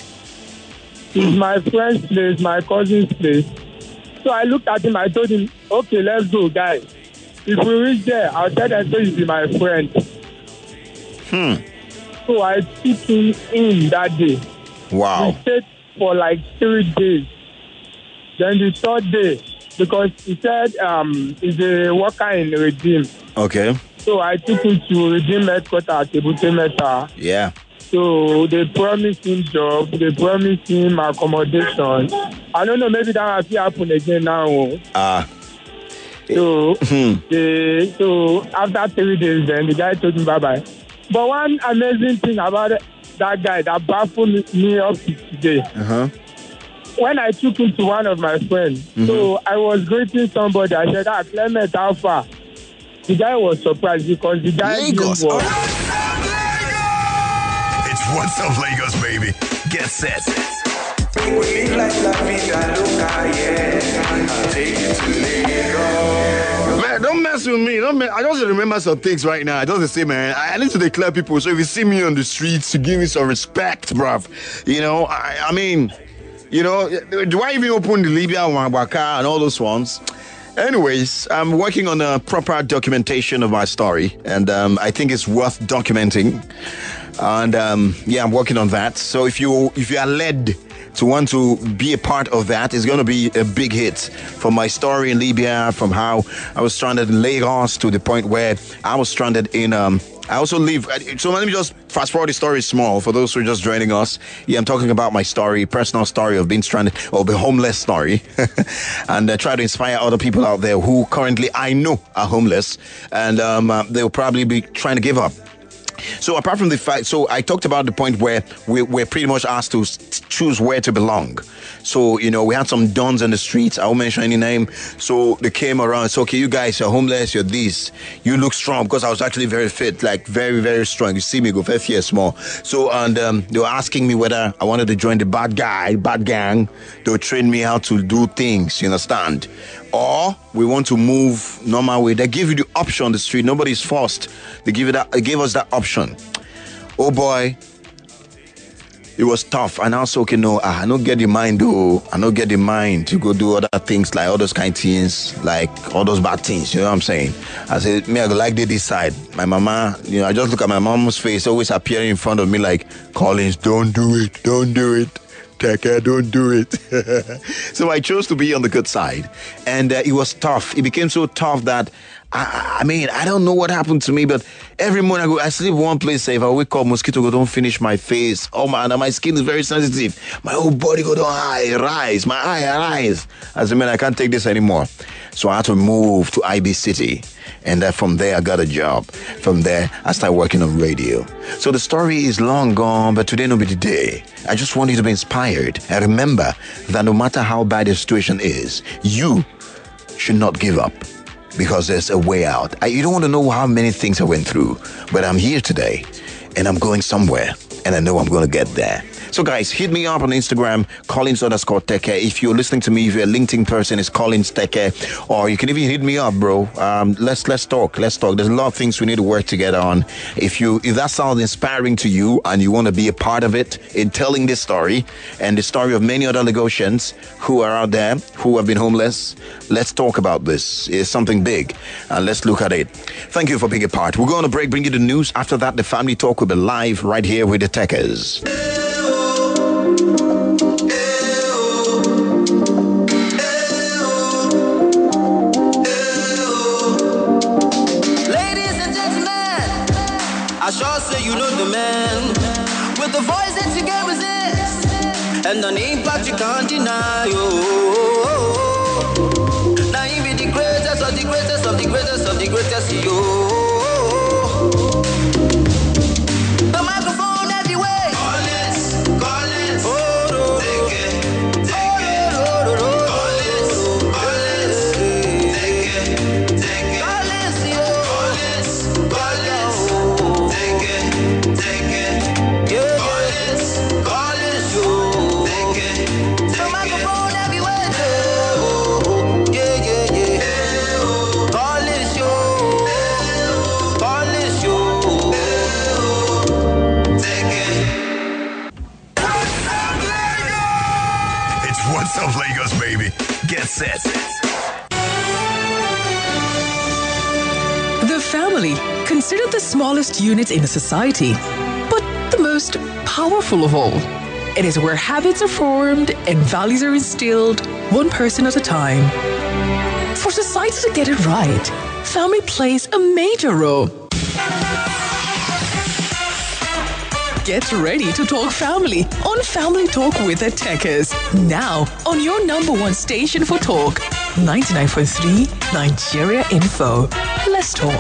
It's my friend's place, my cousin's place. So I looked at him, I told him, okay, let's go, guys. If we reach there, I'll tell them so you be my friend. Hmm. So I took him in that day. Wow. We stayed for like three days. Then the third day, because he said um, he's a worker in Redeem. Okay. So I took him to Redeem headquarters at Ebute Meta. Yeah. So they promised him job, they promised him accommodation. I don't know, maybe that will still happen again now. Ah. Uh, so, they, so after three days, then the guy told me bye-bye. But one amazing thing about that guy that baffled me up to today, uh-huh. when I took him to one of my friends, mm-hmm. so I was greeting somebody, I said, ah, Clement, how far? The guy was surprised because the guy Lagos. was... It's What's Up Lagos, baby. Get set. We live like La Vida Loca, yeah. I'll take you to Lagos. Man, don't mess with me. Don't mess. I just remember some things right now. I just say, man, I need to declare people. So if you see me on the streets, to give me some respect, bruv. You know, I, I mean, you know, do I even open the Libya, Wambaka, and all those ones? Anyways, I'm working on a proper documentation of my story, and um, I think it's worth documenting. And um, yeah, I'm working on that. So if you if you are led to want to be a part of that, it's going to be a big hit. From my story in Libya, from how I was stranded in Lagos to the point where I was stranded in. Um, I also live. So let me just fast forward the story small for those who are just joining us. Yeah, I'm talking about my story, personal story of being stranded or the homeless story, and uh, try to inspire other people out there who currently I know are homeless, and um, uh, they'll probably be trying to give up. So apart from the fact, so I talked about the point where we, we're pretty much asked to choose where to belong. So, you know, we had some dons on the streets. I won't mention any name. So they came around and said, okay, you guys, you're homeless, you're this. You look strong, because I was actually very fit, like very, very strong. You see me go five years small. So, and um, they were asking me whether I wanted to join the bad guy, bad gang. They would train me how to do things, you understand? Or we want to move normal way. They give you the option on the street. Nobody's forced. They give you that. They gave us that option. Oh boy, it was tough. And I was okay. No, I don't get the mind though. I don't get the mind to go do other things like all those kind of things, like all those bad things. You know what I'm saying? I said, me, I go like this side. My mama, you know, I just look at my mom's face, always appearing in front of me like, Collins, don't do it, don't do it. Take care, don't do it. So I chose to be on the good side. And uh, it was tough. It became so tough that, I, I mean, I don't know what happened to me, but every morning I go, I sleep one place safe. I wake up, mosquito go, don't finish my face. Oh man, my skin is very sensitive. My whole body go, don't eye, rise. My eye, rise. I said, man, I can't take this anymore. So I had to move to I B City. And uh, from there, I got a job. From there, I started working on radio. So the story is long gone, but today will be the day. I just want you to be inspired. And remember that no matter how bad the situation is, you should not give up, because there's a way out. I, you don't want to know how many things I went through, but I'm here today, and I'm going somewhere, and I know I'm going to get there. So guys, hit me up on Instagram, Collins underscore Teke. If you're listening to me, if you're a LinkedIn person, it's Collins Teke. Or you can even hit me up, bro. Um, let's let's talk. Let's talk. There's a lot of things we need to work together on. If you if that sounds inspiring to you and you want to be a part of it in telling this story and the story of many other Lagosians who are out there who have been homeless, let's talk about this. It's something big, and let's look at it. Thank you for being a part. We're going to break, bring you the news. After that, the family talk will be live right here with the Techers. Ladies and gentlemen, I sure say you know the man with the voice that you can't resist and an impact you can't deny. Oh, now you be the greatest of the greatest of the greatest of the greatest. Yo. The microphone everywhere. Collins, Collins, oh no, take it, take it, oh no, no, Collins, Collins, take it, take it, Collins, yo, Collins, Collins, take it, take it, yeah, Collins, Collins, yo, take it, take it. The microphone everywhere, yeah, yeah, yeah, Collins, yo, Collins, yo. It's What's Up Lagos, baby. Get set. The family, considered the smallest unit in a society, but the most powerful of all. It is where habits are formed and values are instilled, one person at a time. For society to get it right, family plays a major role. Get ready to talk family on Family Talk with the Techers. Now on your number one station for talk, ninety-nine point three Nigeria Info. Let's talk.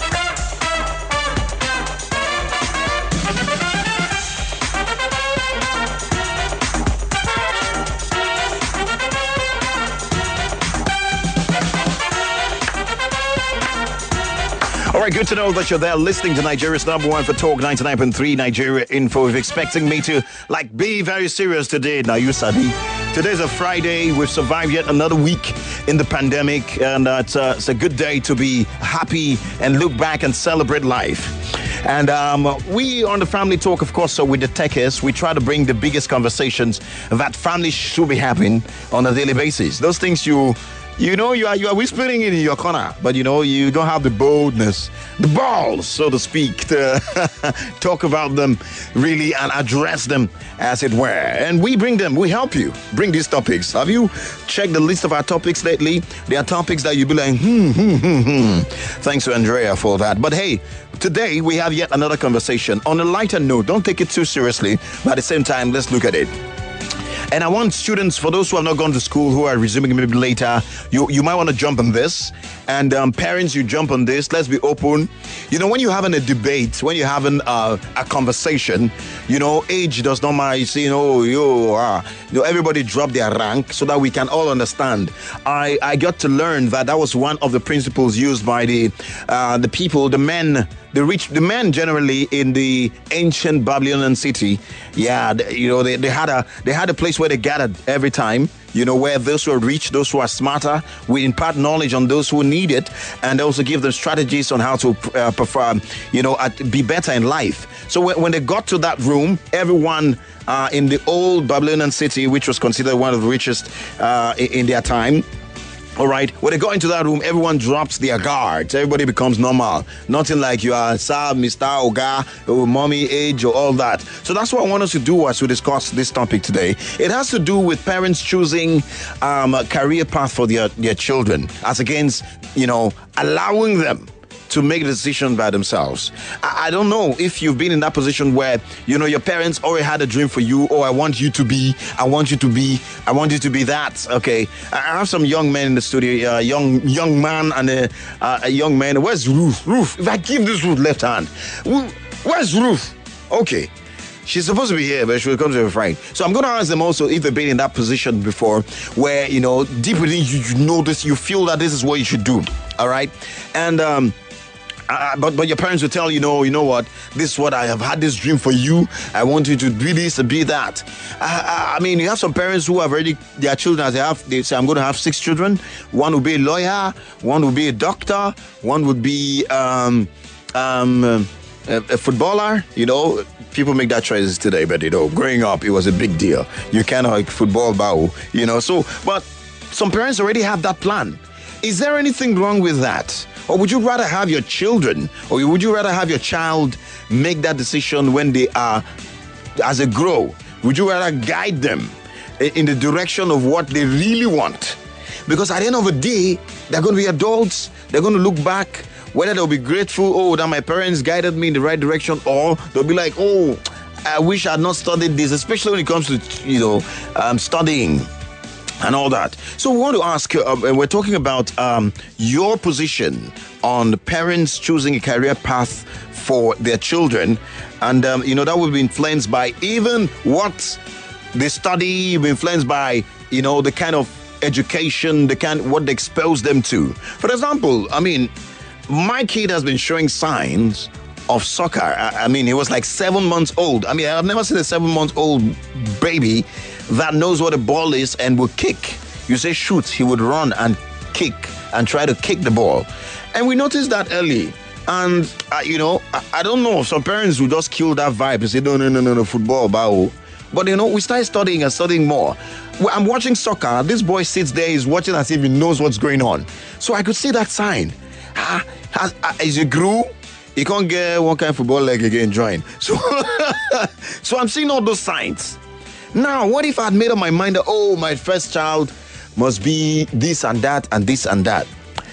All right, good to know that you're there listening to Nigeria's number one for Talk ninety-nine point three Nigeria Info. If you're expecting me to like be very serious today, now you sabi. Today's a Friday. We've survived yet another week in the pandemic, and uh, it's, uh, it's a good day to be happy and look back and celebrate life. And um, we on the Family Talk, of course, so with the Techers, we try to bring the biggest conversations that families should be having on a daily basis. Those things you You know, you are you are whispering it in your corner, but you know, you don't have the boldness, the balls, so to speak, to talk about them really and address them, as it were. And we bring them, we help you bring these topics. Have you checked the list of our topics lately? There are topics that you'll be like, hmm, hmm, hmm, hmm. Thanks to Andrea for that. But hey, today we have yet another conversation. On a lighter note, don't take it too seriously, but at the same time, let's look at it. And I want students, for those who have not gone to school, who are resuming maybe later, you, you might want to jump on this. And um, parents, you jump on this. Let's be open. You know, when you're having a debate, when you're having uh, a conversation, you know, age does not matter. You say, you know, you, uh, you know, everybody drop their rank so that we can all understand. I, I got to learn that that was one of the principles used by the uh, the people, the men, the rich, the men generally in the ancient Babylonian city. Yeah, you know, they, they had a they had a place where they gathered every time. You know, where those who are rich, those who are smarter, we impart knowledge on those who need it, and also give them strategies on how to uh, perform, you know, at, be better in life. So when, when they got to that room, everyone uh, in the old Babylonian city, which was considered one of the richest uh, in, in their time, all right, when they go into that room, everyone drops their guards. Everybody becomes normal. Nothing like you are Sir, Mister Oga, or mommy, age, or all that. So that's what I want us to do as we discuss this topic today. It has to do with parents choosing um, a career path for their, their children, as against, you know, allowing them to make the decision by themselves. I, I don't know if you've been in that position where, you know, your parents already had a dream for you. Oh, I want you to be, I want you to be, I want you to be that. Okay. I have some young men in the studio, a uh, young young man and a, uh, a young man. Where's Ruth? Ruth, if I give this Ruth left hand, where's Ruth? Okay. She's supposed to be here, but she will come to her friend. So I'm going to ask them also if they've been in that position before where, you know, deep within you, you know this, you feel that this is what you should do. All right. And, um, Uh, but but your parents will tell you, no, you know what? This is what I have had this dream for you. I want you to be this and be that. Uh, I mean, you have some parents who have already their children. As they have, they say, I'm going to have six children. One will be a lawyer. One will be a doctor. One would be um, um, a, a footballer. You know, people make that choice today, but you know, growing up, it was a big deal. You cannot like football bow. You know, so but some parents already have that plan. Is there anything wrong with that? Or would you rather have your children, or would you rather have your child make that decision when they are, as they grow? Would you rather guide them in the direction of what they really want? Because at the end of the day, they're going to be adults. They're going to look back, whether they'll be grateful, oh, that my parents guided me in the right direction, or they'll be like, oh, I wish I had not studied this, especially when it comes to, you know, um, studying and all that. So we want to ask, uh, we're talking about um, your position on parents choosing a career path for their children. And, um, you know, that will be influenced by even what they study, be influenced by, you know, the kind of education, the kind, what they expose them to. For example, I mean, my kid has been showing signs of soccer. I, I mean, he was like seven months old. I mean, I've never seen a seven month old baby that knows what a ball is and will kick. You say shoot, he would run and kick and try to kick the ball. And we noticed that early. And, uh, you know, I, I don't know, some parents will just kill that vibe and say, no, no, no, no, no, football, bow. But, you know, we started studying and studying more. I'm watching soccer. This boy sits there, he's watching as if he knows what's going on. So I could see that sign. Ah, as, as he grew, he can't get one kind of football leg again, join. So, so I'm seeing all those signs. Now, what if I had made up my mind that, oh, my first child must be this and that and this and that?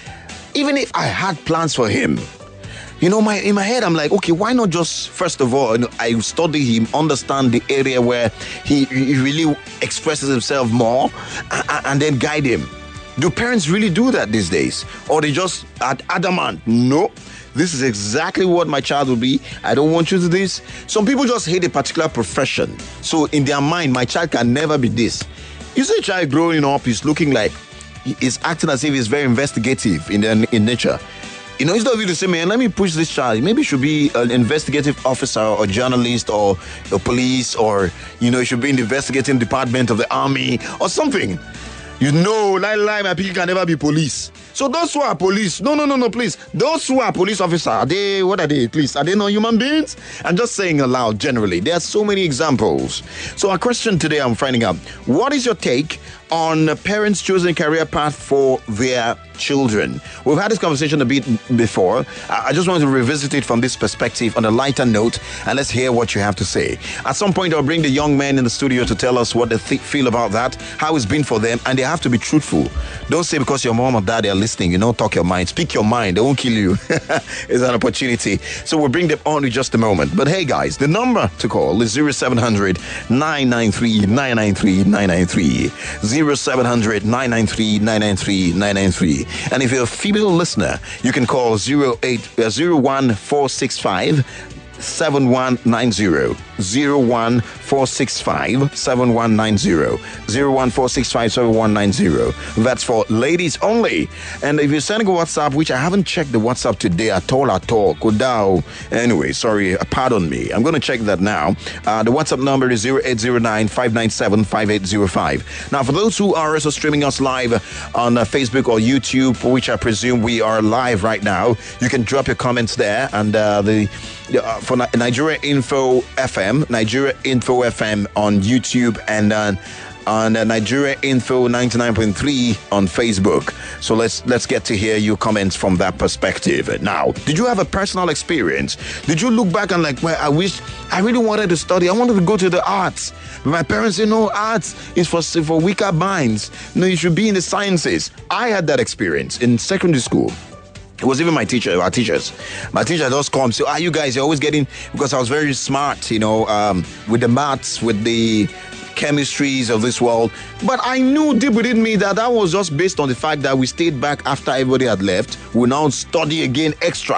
Even if I had plans for him, you know, my in my head, I'm like, okay, why not just, first of all, you know, I study him, understand the area where he, he really expresses himself more, and, and then guide him. Do parents really do that these days? Or they just are adamant? No. This is exactly what my child will be. I don't want you to do this. Some people just hate a particular profession. So in their mind, my child can never be this. You see a child growing up, he's looking like, he's acting as if he's very investigative in, in nature. You know, instead of you to say, man, let me push this child. Maybe he should be an investigative officer or journalist or a police, or, you know, he should be in the investigating department of the army or something. You know, lie, lie, my people can never be police. So those who are police, no, no, no, no, please. Those who are police officers, are they, what are they, please? Are they not human beings? I'm just saying aloud, generally. There are so many examples. So our question today, I'm finding out, what is your take on parents choosing a career path for their children? We've had this conversation a bit before. I just want to revisit it from this perspective on a lighter note, and let's hear what you have to say. At some point, I'll bring the young men in the studio to tell us what they th- feel about that, how it's been for them, and they have to be truthful. Don't say because your mom or dad are listening, you know, talk your mind. Speak your mind. They won't kill you. It's an opportunity. So we'll bring them on in just a moment. But hey, guys, the number to call is zero seven hundred, nine nine three, nine nine three, nine nine three. zero seven hundred, nine nine three, nine nine three, nine nine three. And if you're a female listener, you can call zero eight zero one four six five seven one nine zero. zero one four six five seven one nine zero. zero one four six five seven one nine zero. That's for ladies only. And if you're sending a WhatsApp, which I haven't checked the WhatsApp today at all at all, Kodao. Anyway, sorry, pardon me. I'm going to check that now. Uh, the WhatsApp number is zero eight zero nine, five nine seven, five eight zero five. Now, for those who are also streaming us live on uh, Facebook or YouTube, which I presume we are live right now, you can drop your comments there. And uh, the uh, for Nigeria Info F M, Nigeria Info F M on YouTube, and uh, on uh, Nigeria Info ninety-nine point three on Facebook. So let's let's get to hear your comments from that perspective. Now, did you have a personal experience? Did you look back and like, well, I wish I really wanted to study. I wanted to go to the arts. But my parents say, no, arts is for, for weaker minds. No, you should be in the sciences. I had that experience in secondary school. It was even my teacher, our teachers. My teacher just come and say, ah, you guys, you're always getting, because I was very smart, you know, um, with the maths, with the chemistries of this world. But I knew deep within me that that was just based on the fact that we stayed back after everybody had left. We now study again extra.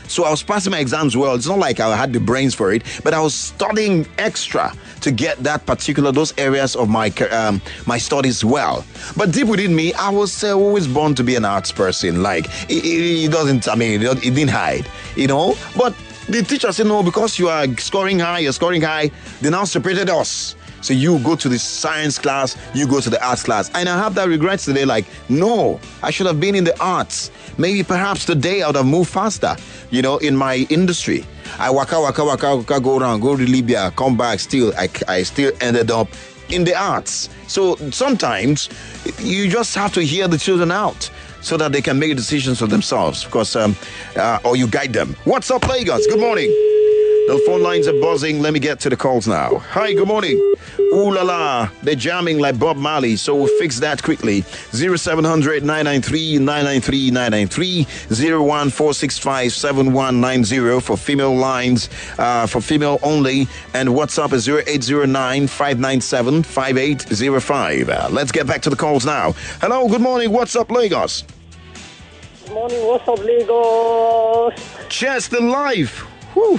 So I was passing my exams well. It's not like I had the brains for it, but I was studying extra to get that particular, those areas of my um, my studies well. But deep within me, I was uh, always born to be an arts person. Like, it, it, it doesn't, I mean, it, it didn't hide, you know? But the teacher said, no, because you are scoring high, you're scoring high, they now separated us. So you go to the science class, you go to the arts class. And I have that regret today, like, no, I should have been in the arts. Maybe perhaps today I would have moved faster, you know, in my industry. I waka, waka, waka, waka, go around, go to Libya, come back, still, I, I still ended up in the arts. So sometimes you just have to hear the children out so that they can make decisions for themselves, because, um, uh, or you guide them. What's up, Lagos? Good morning. The phone lines are buzzing. Let me get to the calls now. Hi, good morning. Ooh la la, they're jamming like Bob Marley, so we'll fix that quickly. zero seven zero zero nine nine three nine nine three nine nine three, zero one four six five seven one nine zero for female lines, uh, for female only, and WhatsApp is zero eight zero nine five nine seven five eight zero five. Uh, let's get back to the calls now. Hello, good morning. What's up, Lagos? Good morning. What's up, Lagos? Cheers to life. Whew.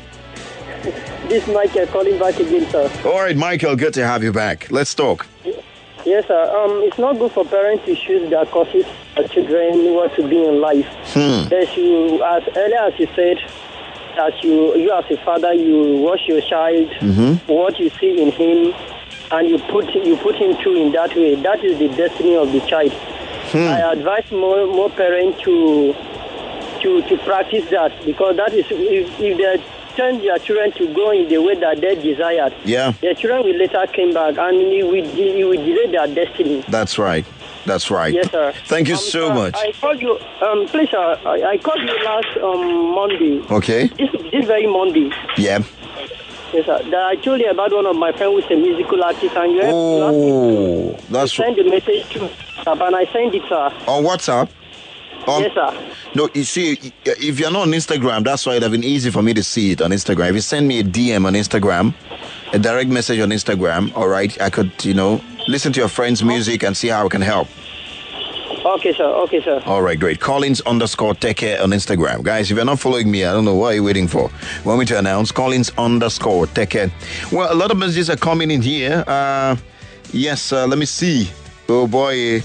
This is Michael calling back again, sir. All right, Michael, good to have you back. Let's talk. Yes, sir. Um, it's not good for parents to choose their courses for children what to be in life. Hmm. As you, as earlier as you said, as you, you as a father, you watch your child, mm-hmm. what you see in him, and you put you put him through in that way. That is the destiny of the child. Hmm. I advise more more parents to to to practice that, because that is if, if they're turn their children to go in the way that they desired. Yeah. Their children will later come back and it will, it will delay their destiny. That's right. That's right. Yes, sir. Thank you um, so sir, much. I called you, um, please, sir, I, I called you last um, Monday. Okay. This, this very Monday. Yeah. Yes, sir. That I told you about one of my friends who's a musical artist, and you have oh, to that's send the message to and I sent it, sir. On WhatsApp? Um, yes, sir. No, you see, if you're not on Instagram, that's why it'd have been easy for me to see it on Instagram. If you send me a D M on Instagram, a direct message on Instagram, all right, I could, you know, listen to your friend's music and see how I can help. Okay, sir. Okay, sir. All right, great. Collins underscore take care on Instagram. Guys, if you're not following me, I don't know what you're waiting for. Want me to announce? Collins underscore take care. Well, a lot of messages are coming in here. Uh, yes, uh, let me see. Oh, boy.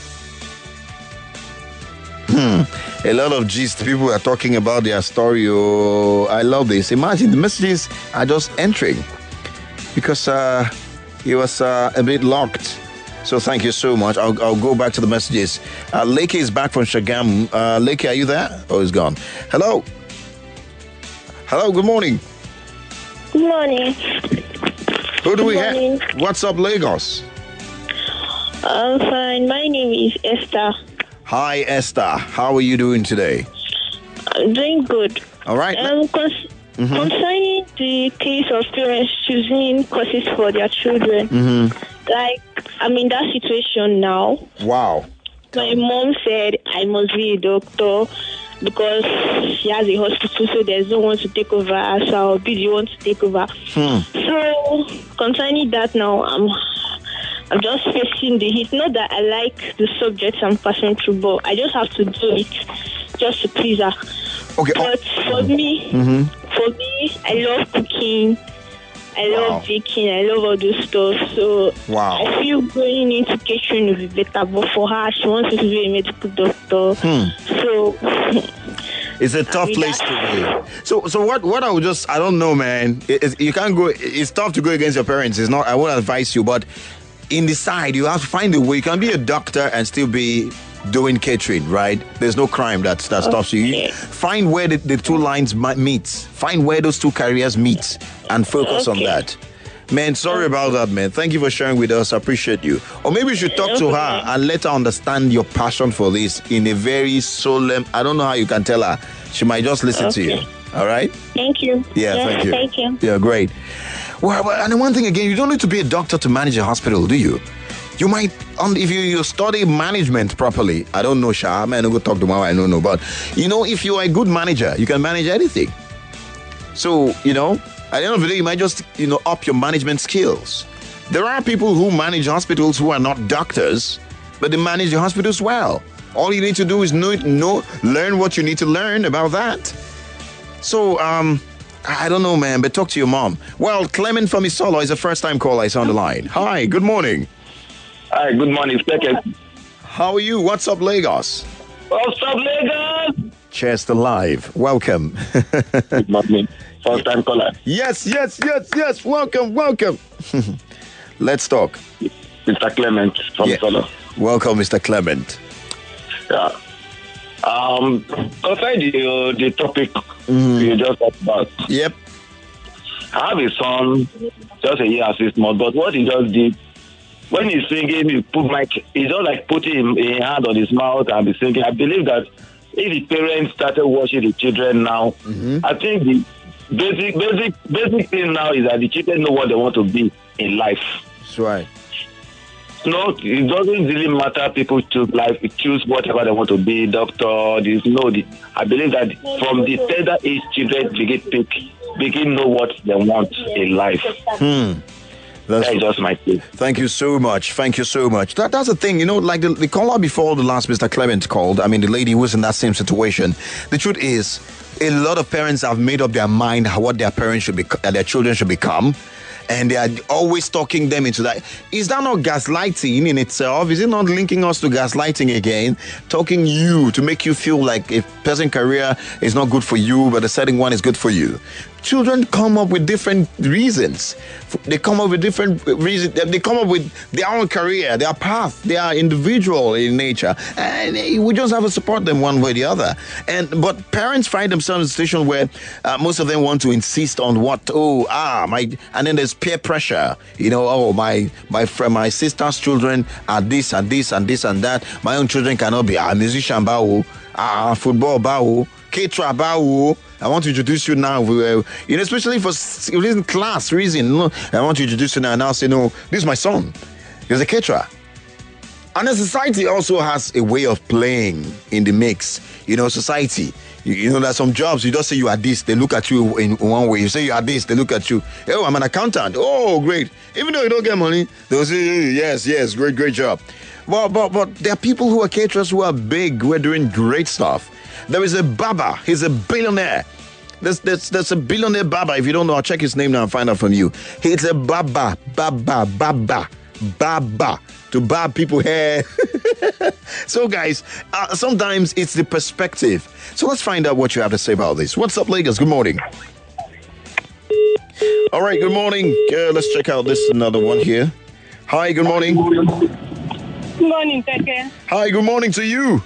Hmm. A lot of gist. People are talking about their story. Oh, I love this. Imagine the messages are just entering because uh, it was uh, a bit locked. So thank you so much. I'll, I'll go back to the messages. Uh, Leke is back from Shagamu. Uh, Leke, are you there? Oh, he's gone. Hello. Hello. Good morning. Good morning. Who do Good we morning. have? What's up, Lagos? I'm fine. My name is Esther. Hi, Esther. How are you doing today? I'm doing good. All right. Um, cons- Mhm. Concerning the case of parents choosing courses for their children, Mm-hmm. like, I'm in that situation now. Wow. My mom said I must be a doctor because she has a hospital, so there's no one to take over, so I'll be the one to take over. Hmm. So, concerning that now, I'm, I'm just facing the heat. Not that I like the subjects I'm passing through, but I just have to do it just to please her. Okay. But for me, Mm-hmm. for me, I love cooking. I love Wow. baking. I love all those stuff. So Wow. I feel going into catering will be better. But for her, she wants me to be a medical doctor. Hmm. So It's a tough mean, place to be. So, so what? What I would just, I don't know, man. It, it- you can't go. It's tough to go against your parents. It's not. I won't advise you, but in the side, you have to find a way. You can be a doctor and still be doing catering, right? There's no crime that that stops you. You find where the, the two lines mi- meet. Find where those two careers meet and focus on Okay. that. Man, sorry about that, man. Thank you for sharing with us. I appreciate you. Or maybe you should talk to her and let her understand your passion for this in a very solemn. I don't know how you can tell her. She might just listen to you. Okay. All right? thank you. Yeah, Yes, thank you. Thank you. Yeah, great. Well, but- and one thing again, you don't need to be a doctor to manage a hospital, do you? You might, um, if you, you study management properly. I don't know, Sha. I may not go talk to Mama. I don't know, but you know, if you are a good manager, you can manage anything. So you know, at the end of the day, you might just you know up your management skills. There are people who manage hospitals who are not doctors, but they manage the hospitals well. All you need to do is know, know learn what you need to learn about that. So, um, I don't know, man, but talk to your mom. Well, Clement from Isolo is a first-time caller. He's on the line. Hi, good morning. Hi, good morning. Second. How are you? What's up, Lagos? What's up, Lagos? Chester Live. Welcome. Good morning. First-time caller. Yes, yes, yes, yes. Welcome, welcome. Let's talk. Mister Clement from yeah. Isolo. Welcome, Mister Clement. Yeah. Um, concerning the, the topic mm. you just talked about. Yep. I have a son, just a year and six months, but what he just did, when he's singing, he put mic, he just like putting a hand on his mouth and be singing. I believe that if the parents started watching the children now, mm-hmm. I think the basic, basic, basic thing now is that the children know what they want to be in life. That's right. No, it doesn't really matter. People choose life, choose whatever they want to be, doctor. This, no, the, I believe that from the tender age, children begin pick, begin know what they want in life. Hmm. That's that is just my take. Thank you so much. Thank you so much. That, that's the thing, you know, like the, the caller before the last Mister Clement called, I mean, the lady who was in that same situation. The truth is, a lot of parents have made up their mind what their parents should be, their children should become. And they are always talking them into that. Is that not gaslighting in itself? Is it not linking us to gaslighting again? Talking you to make you feel like a person's career is not good for you, but a certain one is good for you. Children come up with different reasons. They come up with different reasons. They come up with their own career, their path. They are individual in nature. And we just have to support them one way or the other. And But parents find themselves in a situation where uh, most of them want to insist on what, oh, ah, my, and then there's peer pressure. You know, oh, my my friend, my sister's children are this and this and this and that. My own children cannot be a musician, bao, ah, football, bao, caterer, bao. I want to introduce you now, uh, you know, especially for reason, class reason. No, I want to introduce you now and I'll say, no, this is my son. He's a caterer. And the society also has a way of playing in the mix. You know, society, you, you know, there's some jobs, you just say you are this, they look at you in one way. You say you are this, they look at you. Oh, I'm an accountant. Oh, great. Even though you don't get money, they'll say, yes, yes, great, great job. But, but, but there are people who are caterers who are big, who are doing great stuff. There is a Baba. He's a billionaire. There's, there's, there's a billionaire Baba. If you don't know, I'll check his name now and find out from you. He's a Baba, Baba, Baba, Baba. To barb people hair. So, guys, uh, sometimes it's the perspective. So let's find out what you have to say about this. What's up, Lagos? Good morning. All right, good morning. Uh, let's check out this another one here. Hi, good morning. Good morning, Teke. Hi, good morning to you.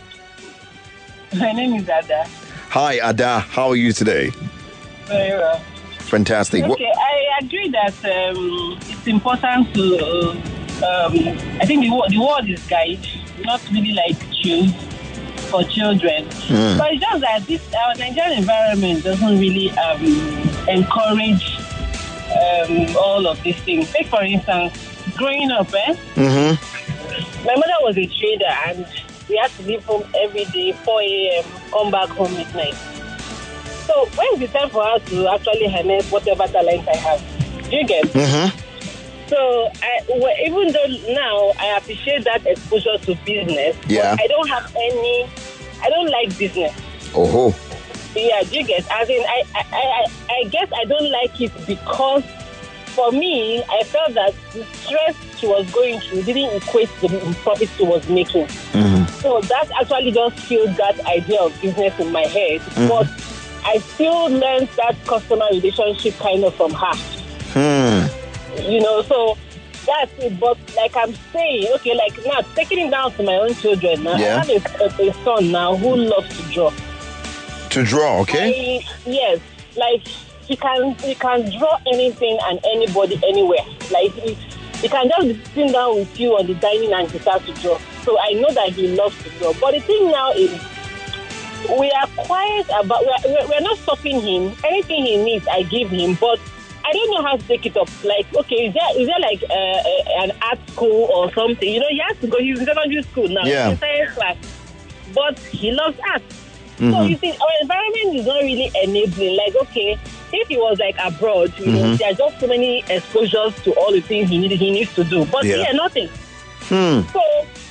My name is Ada. Hi, Ada. How are you today? Very well. Fantastic. Okay, What- I agree that um, it's important to, uh, um, I think the, wo- the word is guide, not really like choose for children. Mm. But it's just that this our Nigerian environment doesn't really um, encourage um, all of these things. Take, for instance, growing up, eh? Mm-hmm. My mother was a trader and we had to leave home every day, four a.m., come back home midnight. So when is the time for us to actually harness whatever talent I have? Do you get? Mm-hmm. So I, well, even though now I appreciate that exposure to business, Yeah. but I don't have any, I don't like business. Oh. Yeah, do you get? As in, I, I, I, I guess I don't like it because for me, I felt that the stress she was going through didn't equate to the profit she was making. Mm-hmm. So that actually just killed that idea of business in my head. Mm-hmm. But I still learned that customer relationship kind of from her. Hmm. You know, so that's it. But like I'm saying, okay, like now taking it down to my own children now. Yeah. I have a, a, a son now who loves to draw. To draw, okay? I, yes, like he can he can draw anything and anybody anywhere. Like he, he can just be sitting down with you on the dining and he starts to draw. So I know that he loves to draw. But the thing now is we are quiet about we're, we're not stopping him. Anything he needs, I give him. But I don't know how to take it up. Like, okay, is there is there like uh, uh, an art school or something? You know, he has to go. He's in secondary school now. Yeah. He's in science class, but he loves art. So Mhm. you see, our environment is not really enabling. Like, okay, if he was like abroad, you know, Mhm. there are just so many exposures to all the things he needs he needs to do. But Yeah. here, nothing. Hmm. So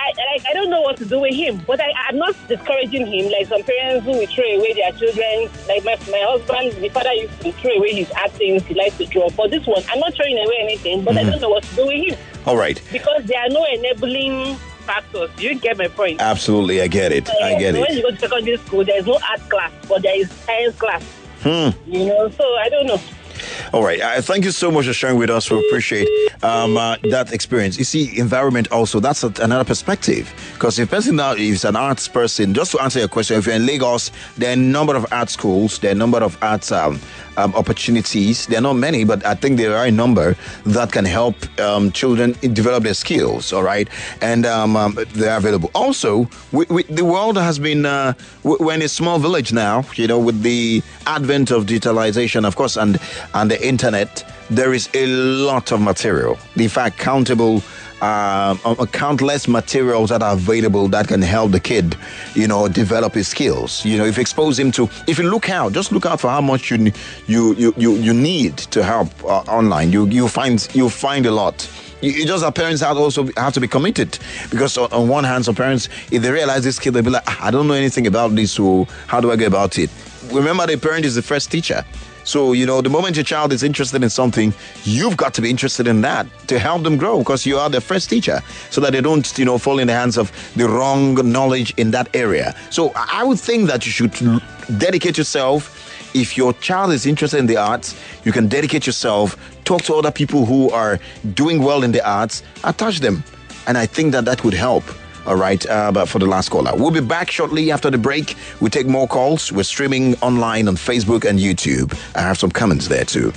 I like I don't know what to do with him, but I, I'm not discouraging him. Like some parents who will throw away their children. Like my my husband, the father used to throw away his art things. He likes to draw. For this one, I'm not throwing away anything, but mm-hmm. I don't know what to do with him. All right. Because there are no enabling factors. You get my point? Absolutely, I get it. Uh, I get so it. When you go to secondary school, there is no art class, but there is science class. Hmm. You know, so I don't know. All right. Uh, thank you so much for sharing with us. We appreciate um, uh, that experience. You see, environment also, that's a, another perspective. Because if a person now is an arts person, just to answer your question, if you're in Lagos, there are a number of art schools, there are a number of arts um, um, opportunities. There are not many, but I think there are a number that can help um, children develop their skills, all right? And um, um, they're available. Also, we, we, the world has been, uh, we're in a small village now, you know, with the advent of digitalization, of course, and and the internet, there is a lot of material. In fact, countable, uh, countless materials that are available that can help the kid, you know, develop his skills. You know, if you expose him to, if you look out, just look out for how much you you you you, you need to help uh, online. You you find you find a lot. You just, our parents have also have to be committed, because on, on one hand, some parents, if they realize this kid, they'll be like, I don't know anything about this, so how do I go about it? Remember, the parent is the first teacher. So, you know, the moment your child is interested in something, you've got to be interested in that to help them grow, because you are their first teacher, so that they don't, you know, fall in the hands of the wrong knowledge in that area. So I would think that you should dedicate yourself. If your child is interested in the arts, you can dedicate yourself, talk to other people who are doing well in the arts, attach them. And I think that that would help. All right, uh, but for the last caller. We'll be back shortly after the break. We take more calls. We're streaming online on Facebook and YouTube. I have some comments there too.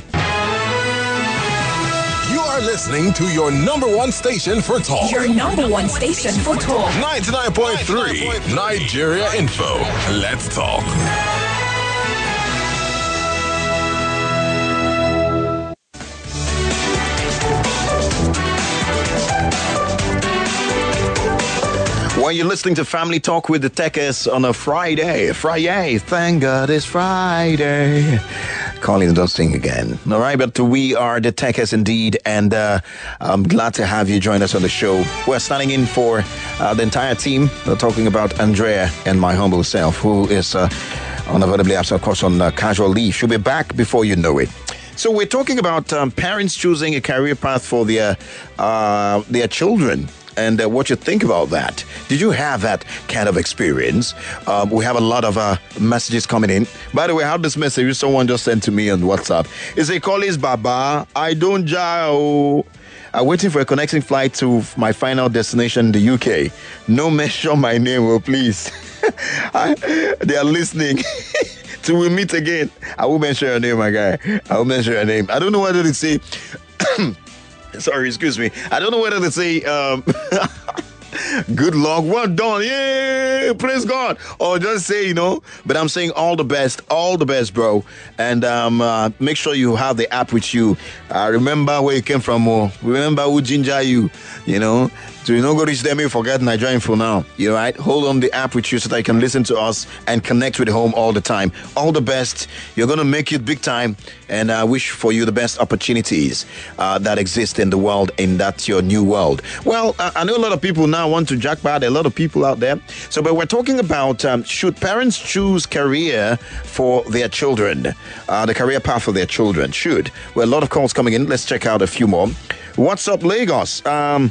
You are listening to your number one station for talk. Your number one station for talk. ninety-nine point three Nigeria Info. Let's talk. When you're listening to Family Talk with the Techers on a Friday, Friday, thank God it's Friday. Colin, don't sing again. All right, but we are the Techers indeed, and uh, I'm glad to have you join us on the show. We're standing in for uh, the entire team. We're talking about Andrea and my humble self, who is uh, unavoidably absent, of course, on uh, casual leave. She'll be back before you know it. So we're talking about um, parents choosing a career path for their uh, their children. And uh, what you think about that. Did you have that kind of experience? Um, we have a lot of uh, messages coming in. By the way, I have this message someone just sent to me on WhatsApp. It's a Collins Baba. I don't jao. I'm waiting for a connecting flight to my final destination in the U K. No mention my name, oh, please. I, they are listening. Till we meet again. I will mention your name, my guy. I will mention your name. I don't know whether to say... Sorry, excuse me. I don't know whether to say um, good luck, well done, yeah, praise God, or just say, you know, but I'm saying all the best, all the best, bro. And um, uh, make sure you have the app with you. Uh, remember where you came from, or remember who ginger you, you know. So you don't go reach them, you forget Nigerian for now. You know, right? Hold on the app with you so that you can listen to us and connect with home all the time. All the best. You're going to make it big time. And I wish for you the best opportunities uh, that exist in the world, in that your new world. Well, uh, I know a lot of people now want to jackpot. A lot of people out there. So, but we're talking about um, should parents choose career for their children? Uh, the career path for their children. Should. Well, a lot of calls coming in. Let's check out a few more. What's up, Lagos? Um...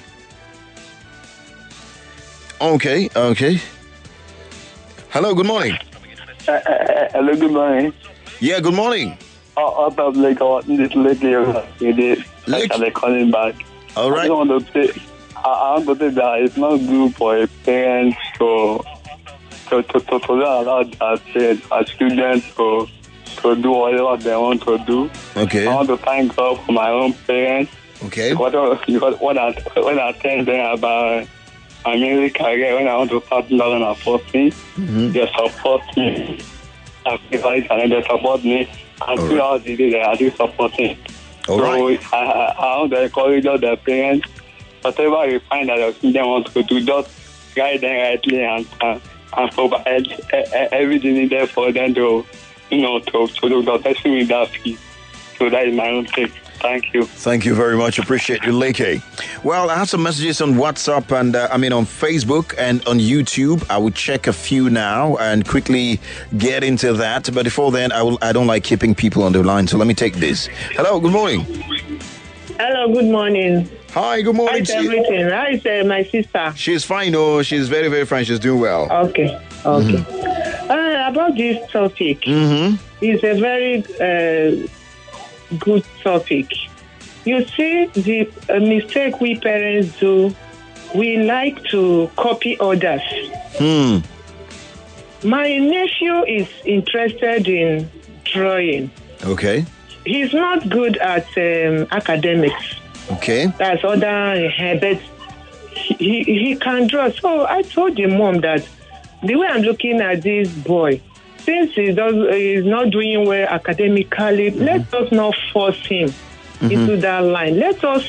Okay, okay. Hello, good morning. Uh, uh, hello, good morning. Yeah, good morning. Oh, out of like uh, this lately, like they're calling back. All right. I don't want to say, I, I want to say that it's not good for a parent to to to to, to allow their their students to to do whatever they want to do. Okay. I want to thank God for my own parents. Okay. Because, because when I when I tell them about my music career, when I want to start in twenty fourteen, mm-hmm. they support me. I feel like and they support me. And throughout the day, they are still supporting. All so right. I, I, I want to encourage all the parents, whatever you find that your children want to do, just guide them rightly and, uh, and provide everything needed there for them to, you know, to, to do the best with that field. So that is my own take. Thank you. Thank you very much. Appreciate you, Leke. Well, I have some messages on WhatsApp and uh, I mean on Facebook and on YouTube. I will check a few now and quickly get into that. But before then, I will. I don't like keeping people on the line, so let me take this. Hello. Good morning. Hello. Good morning. Hi. Good morning. How's everything? How is uh, my sister? She's fine. Oh, she's very, very fine. She's doing well. Okay. Okay. Mm-hmm. Uh, about this topic, mm-hmm. it's a very uh, good topic. You see, the uh, mistake we parents do, we like to copy others. Hmm. My nephew is interested in drawing. Okay. He's not good at um, academics. Okay. That's other, uh, but he, he can draw. So I told the mom that the way I'm looking at this boy, since he does, he's not doing well academically, mm-hmm. let us not force him mm-hmm. into that line. Let us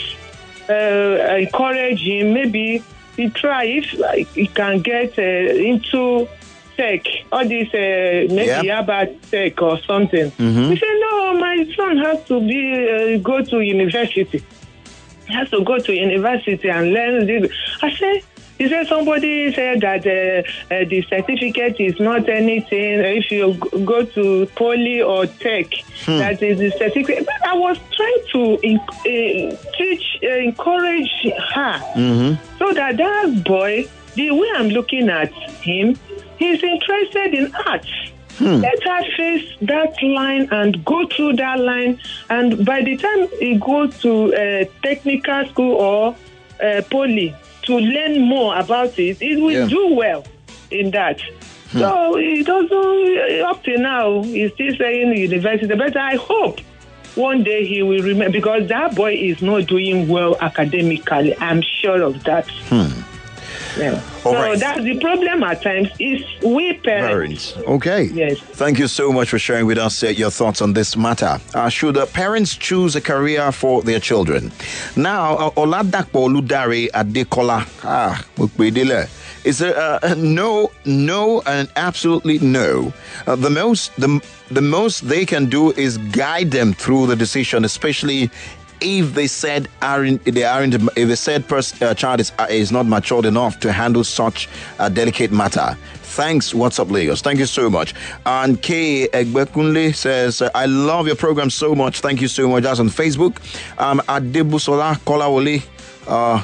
uh, encourage him. Maybe he try if like, he can get uh, into tech, all this uh, maybe yep. about tech or something. Mm-hmm. He said, no, my son has to be uh, go to university. He has to go to university and learn this. I said, he said somebody said that uh, uh, the certificate is not anything. If you go to poly or tech, hmm. that is the certificate. But I was trying to in, uh, teach, uh, encourage her, mm-hmm. so that that boy, the way I'm looking at him, he's interested in arts. Hmm. Let her face that line and go through that line. And by the time he goes to uh, technical school or uh, poly, to learn more about it, it will yeah. do well in that. Hmm. So he doesn't, up to now, he's still saying university, but I hope one day he will remember, because that boy is not doing well academically. I'm sure of that. Hmm. Yeah. All so right. that's the problem at times is we parents. Parents. Okay. Yes. Thank you so much for sharing with us uh, your thoughts on this matter. Uh, should uh, parents choose a career for their children? Now, uh, Oladakpo Oludare Adekola. Ah, Mukbedile. Is there uh, no, no, and absolutely no? Uh, the most, the the most they can do is guide them through the decision, especially if they said aren't they aren't if the said person, uh, child is uh, is not matured enough to handle such a delicate matter. Thanks, What's Up Lagos. Thank you so much. And K Egbekunle says, I love your program so much. Thank you so much. That's on Facebook. Um, Adebusola Kolawole, uh,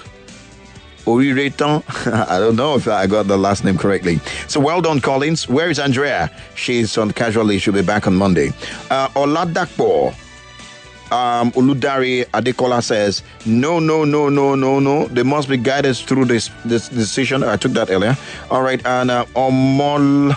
Oriretan. I don't know if I got the last name correctly. So well done, Collins. Where is Andrea? She's on casual leave. She'll be back on Monday. Uh, Oladakpo. Um, Uludari Adekola says, no, no, no, no, no, no. They must be guided through this this decision. I took that earlier. All right. And uh, Omol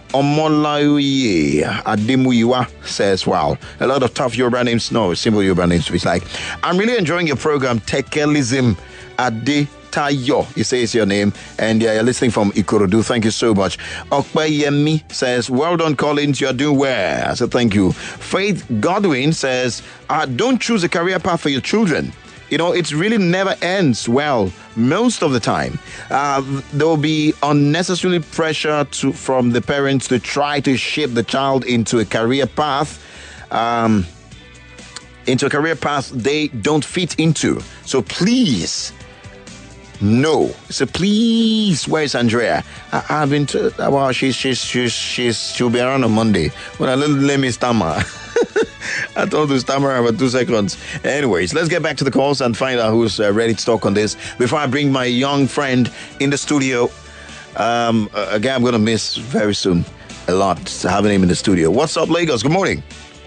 Omolauye Ademuyiwa says, wow, a lot of tough Yoruba names. No, simple Yoruba names. It's like, I'm really enjoying your program, Tekelism Ade. Tayo, you say it's your name, and yeah, you're listening from Ikorodu. Thank you so much. Okpeyemi says, well done, Collins, you're doing well. I said, thank you. Faith Godwin says, uh, don't choose a career path for your children. You know, it really never ends well most of the time. Uh, there will be unnecessary pressure to, from the parents to try to shape the child into a career path. Um, into a career path they don't fit into. So please, no. So please, where's Andrea? I, I've been to, well, she's, she's, she's, she's, she'll be around on Monday. Well, let, let me stammer. I told to stammer about two seconds. Anyways, let's get back to the calls and find out who's uh, ready to talk on this. Before I bring my young friend in the studio, um, a guy I'm going to miss very soon a lot, having him in the studio. What's up, Lagos? Good morning.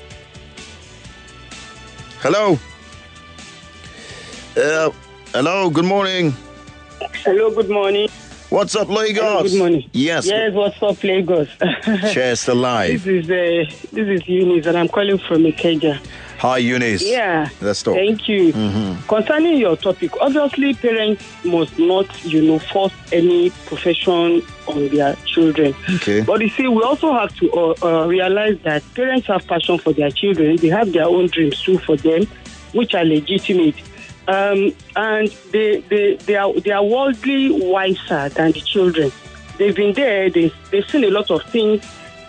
Hello. Uh, hello, good morning. Hello, good morning. What's up, Lagos? Hello, good morning. Yes. Yes, what's up, Lagos? Cheers to live. This is uh, this is Eunice, and I'm calling from Ikeja. Hi, Eunice. Yeah. Let's talk. Thank you. Mm-hmm. Concerning your topic, obviously, parents must not, you know, force any profession on their children. Okay. But you see, we also have to uh, uh, realize that parents have passion for their children. They have their own dreams too for them, which are legitimate. Um, and they, they, they, are, they are worldly wiser than the children. They've been there, they, they've seen a lot of things,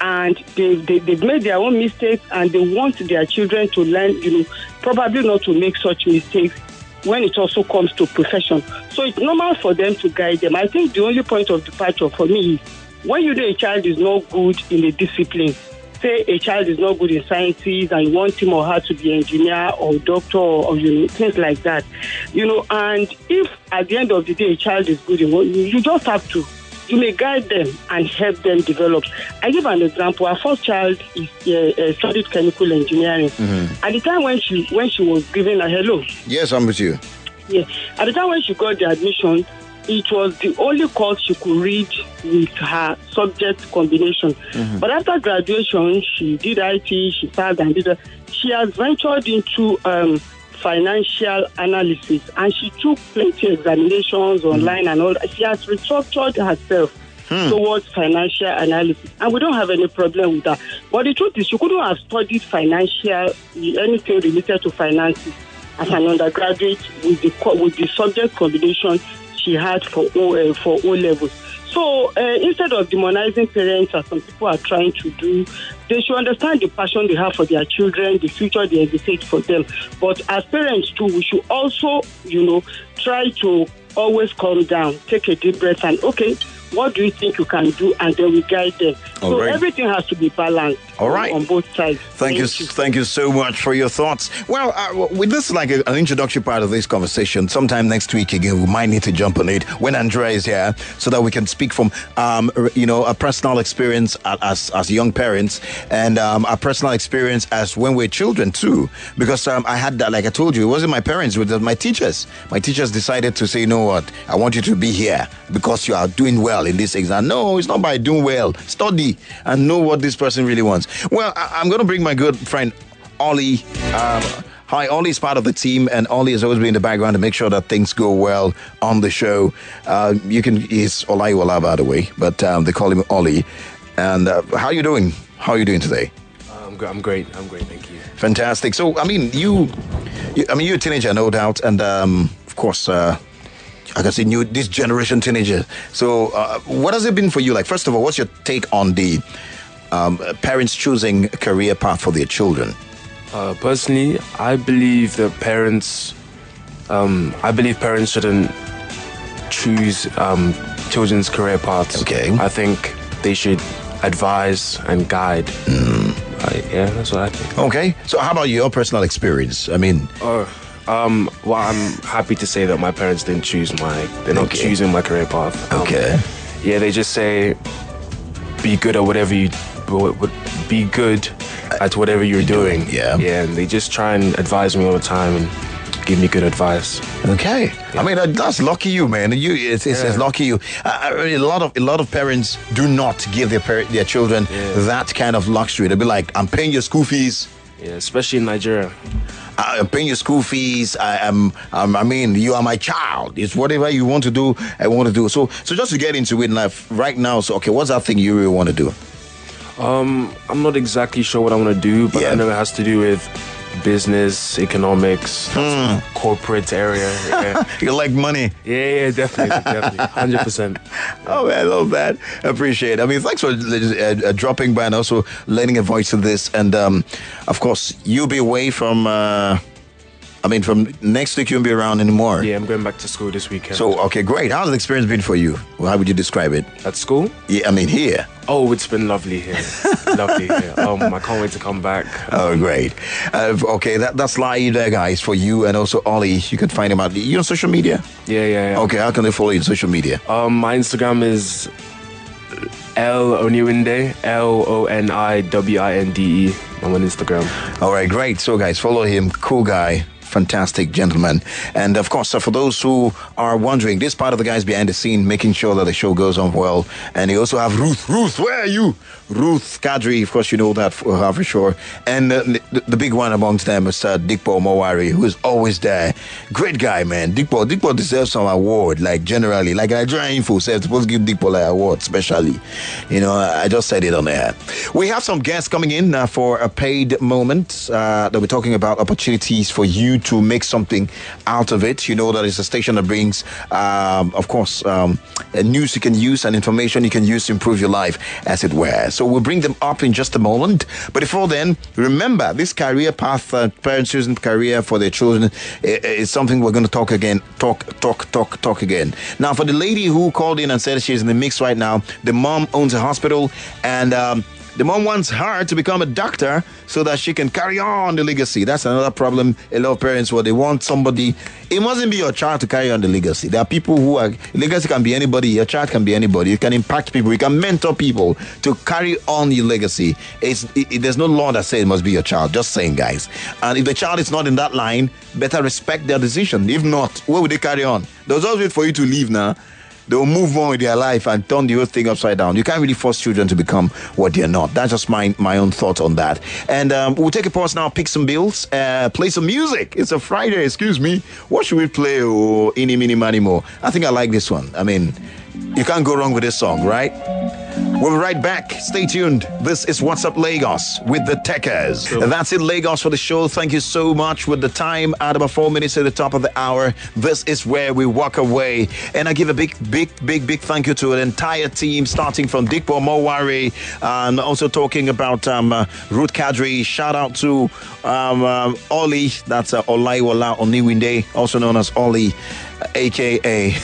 and they, they, they've made their own mistakes, and they want their children to learn, you know, probably not to make such mistakes when it also comes to profession. So it's normal for them to guide them. I think the only point of departure for me is when you know a child is not good in a discipline, say a child is not good in sciences and you want him or her to be engineer or doctor or, or you know, things like that, you know, and if at the end of the day a child is good in what you, you just have to, you may guide them and help them develop. I give an example. Our first child is uh, uh, studied chemical engineering. Mm-hmm. At the time when she when she was given a hello. Yes, I'm with you. Yeah. At the time when she got the admission, it was the only course she could read with her subject combination. Mm-hmm. But after graduation, she did I T, she started and did. A, she has ventured into um, financial analysis, and she took plenty of examinations online mm. and all that. She has restructured herself hmm. towards financial analysis, and we don't have any problem with that. But the truth is, she couldn't have studied financial, anything related to finances as an undergraduate with the with the subject combination she had for O, uh, for O levels. So uh, instead of demonizing parents, as some people are trying to do, they should understand the passion they have for their children, the future they envisage for them. But as parents too, we should also, you know, try to always calm down, take a deep breath, and okay, what do you think you can do? And then we guide them. All so right. everything has to be balanced. All right. On both sides. Thank, thank you, you, thank you so much for your thoughts. Well, uh, with this like a, an introductory part of this conversation, sometime next week again, we might need to jump on it when Andrea is here, so that we can speak from, um, you know, a personal experience as as young parents, and um, a personal experience as when we're children too. Because um, I had that, like I told you, it wasn't my parents, it was my teachers. My teachers decided to say, you know what, I want you to be here because you are doing well in this exam. No, it's not by doing well. Study and know what this person really wants. Well, I, I'm going to bring my good friend Ollie. Um, hi, Ollie is part of the team, and Ollie has always been in the background to make sure that things go well on the show. Uh, you can, he's Olaiwola, by the way, but um, they call him Ollie. And uh, how are you doing? How are you doing today? I'm, I'm great. I'm great. Thank you. Fantastic. So, I mean, you, you I mean, you're a teenager, no doubt, and um, of course, uh, I can say new this generation teenager. So, uh, what has it been for you? Like, first of all, what's your take on the um, parents choosing a career path for their children? Uh, personally, I believe that parents, um, I believe parents shouldn't choose um, children's career paths. Okay. I think they should advise and guide. Mm. Uh, yeah, that's what I think. Okay. So, how about your personal experience? I mean, oh. Um, well, I'm happy to say that my parents didn't choose my, they're not okay. choosing my career path. Um, okay. Yeah, they just say, be good at whatever you, be good at whatever you're, you're doing. doing. Yeah. Yeah, and they just try and advise me all the time and give me good advice. Okay. Yeah. I mean, that's lucky you, man. You, it's, it's, yeah. it's lucky you. Uh, I mean, a lot of a lot of parents do not give their par- their children yeah. that kind of luxury. They'll be like, I'm paying your school fees. Yeah, especially in Nigeria. I'm paying your school fees. I am. Um, I mean, you are my child. It's whatever you want to do. I want to do. So, so just to get into it, life right now. So, okay, what's that thing you really want to do? Um, I'm not exactly sure what I want to do, but yeah. I know it has to do with business, economics, mm. corporate area. Yeah. You like money? Yeah, yeah, definitely, definitely, one hundred percent. Oh man, I love that. Appreciate it. I mean, thanks for uh, uh, dropping by and also lending a voice to this. And um, of course, you'll be away from. Uh, I mean, from next week, you won't be around anymore. Yeah, I'm going back to school this weekend. So, okay, great. How's the experience been for you? Well, how would you describe it? At school? Yeah, I mean, here. Oh, it's been lovely here. Lovely here. Um, I can't wait to come back. Oh, great. Uh, okay, that, that's live there, guys, for you and also Ollie. You can find him out. You on social media? Yeah, yeah, yeah. Okay, how can they follow you on social media? Um, my Instagram is L Oniwinde, L O N I W I N D E. I'm on Instagram. All right, great. So, guys, follow him. Cool guy. Fantastic gentleman. And of course, uh, for those who are wondering, this part of the guys behind the scene, making sure that the show goes on well. And you also have Ruth. Ruth, where are you? Ruth Kadri, of course, you know that for her for sure. And uh, the, the big one amongst them is uh, Dikpo Mowari, who is always there. Great guy, man. Dikpo, Dikpo deserves some award, like generally. Like Nigerian Info said, supposed to give Dikpo an award, especially. You know, I just said it on air. We have some guests coming in uh, for a paid moment uh, that we're talking about opportunities for you to make something out of it. You know that it's a station that brings, um, of course, um, news you can use and information you can use to improve your life, as it were. So we'll bring them up in just a moment. But before then, remember, this career path, uh, parents choosing career for their children is something we're going to talk again, talk, talk, talk, talk again. Now, for the lady who called in and said she's in the mix right now, the mom owns a hospital, and um, the mom wants her to become a doctor so that she can carry on the legacy. That's another problem. A lot of parents, well, they want somebody. It mustn't be your child to carry on the legacy. There are people who are, legacy can be anybody. Your child can be anybody. You can impact people. You can mentor people to carry on your legacy. It's, it, it, there's no law that says it must be your child. Just saying, guys. And if the child is not in that line, better respect their decision. If not, where would they carry on? They'll just wait for you to leave now. They'll move on with their life and turn the whole thing upside down. You can't really force children to become what they're not. That's just my my own thoughts on that. And um, we'll take a pause now, pick some bills, uh, play some music. It's a Friday, excuse me. What should we play? Oh, Ini, Mini, Mani, Mo. I think I like this one. I mean, you can't go wrong with this song, right? We'll be right back. Stay tuned. This is What's Up Lagos with the Techers. And that's it, Lagos, for the show. Thank you so much. With the time at about four minutes at the top of the hour, this is where we walk away. And I give a big, big, big, big thank you to the entire team, starting from Dikpo Mowari, and also talking about um, uh, Ruth Kadri. Shout out to um, um, Oli, that's uh, Olaiwola Oniwinde, also known as Oli, A K A.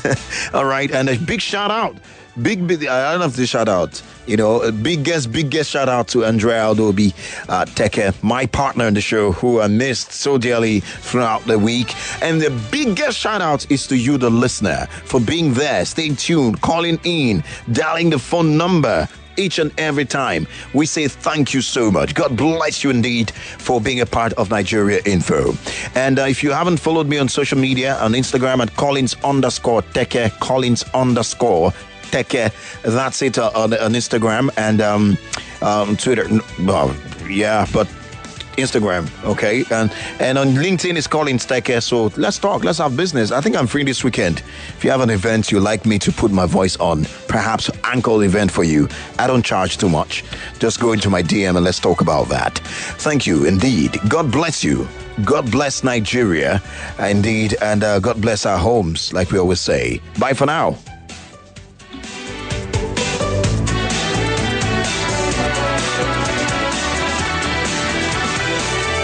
All right, and a big shout out. Big, big, I don't have to shout out, you know, a big guest, big guest shout out to Andrea Adobe uh, Teke, my partner in the show, who I missed so dearly throughout the week. And the biggest shout out is to you, the listener, for being there, staying tuned, calling in, dialing the phone number each and every time. We say thank you so much. God bless you indeed for being a part of Nigeria Info. And uh, if you haven't followed me on social media, on Instagram at Collins underscore Teke, Collins underscore Teke, that's it uh, on, on Instagram and um, um, Twitter. Well, yeah, but Instagram, okay? And and on LinkedIn, it's Collins Teke. So let's talk. Let's have business. I think I'm free this weekend. If you have an event you like me to put my voice on, perhaps ankle event for you. I don't charge too much. Just go into my D M and let's talk about that. Thank you indeed. God bless you. God bless Nigeria, indeed, and uh, God bless our homes, like we always say. Bye for now.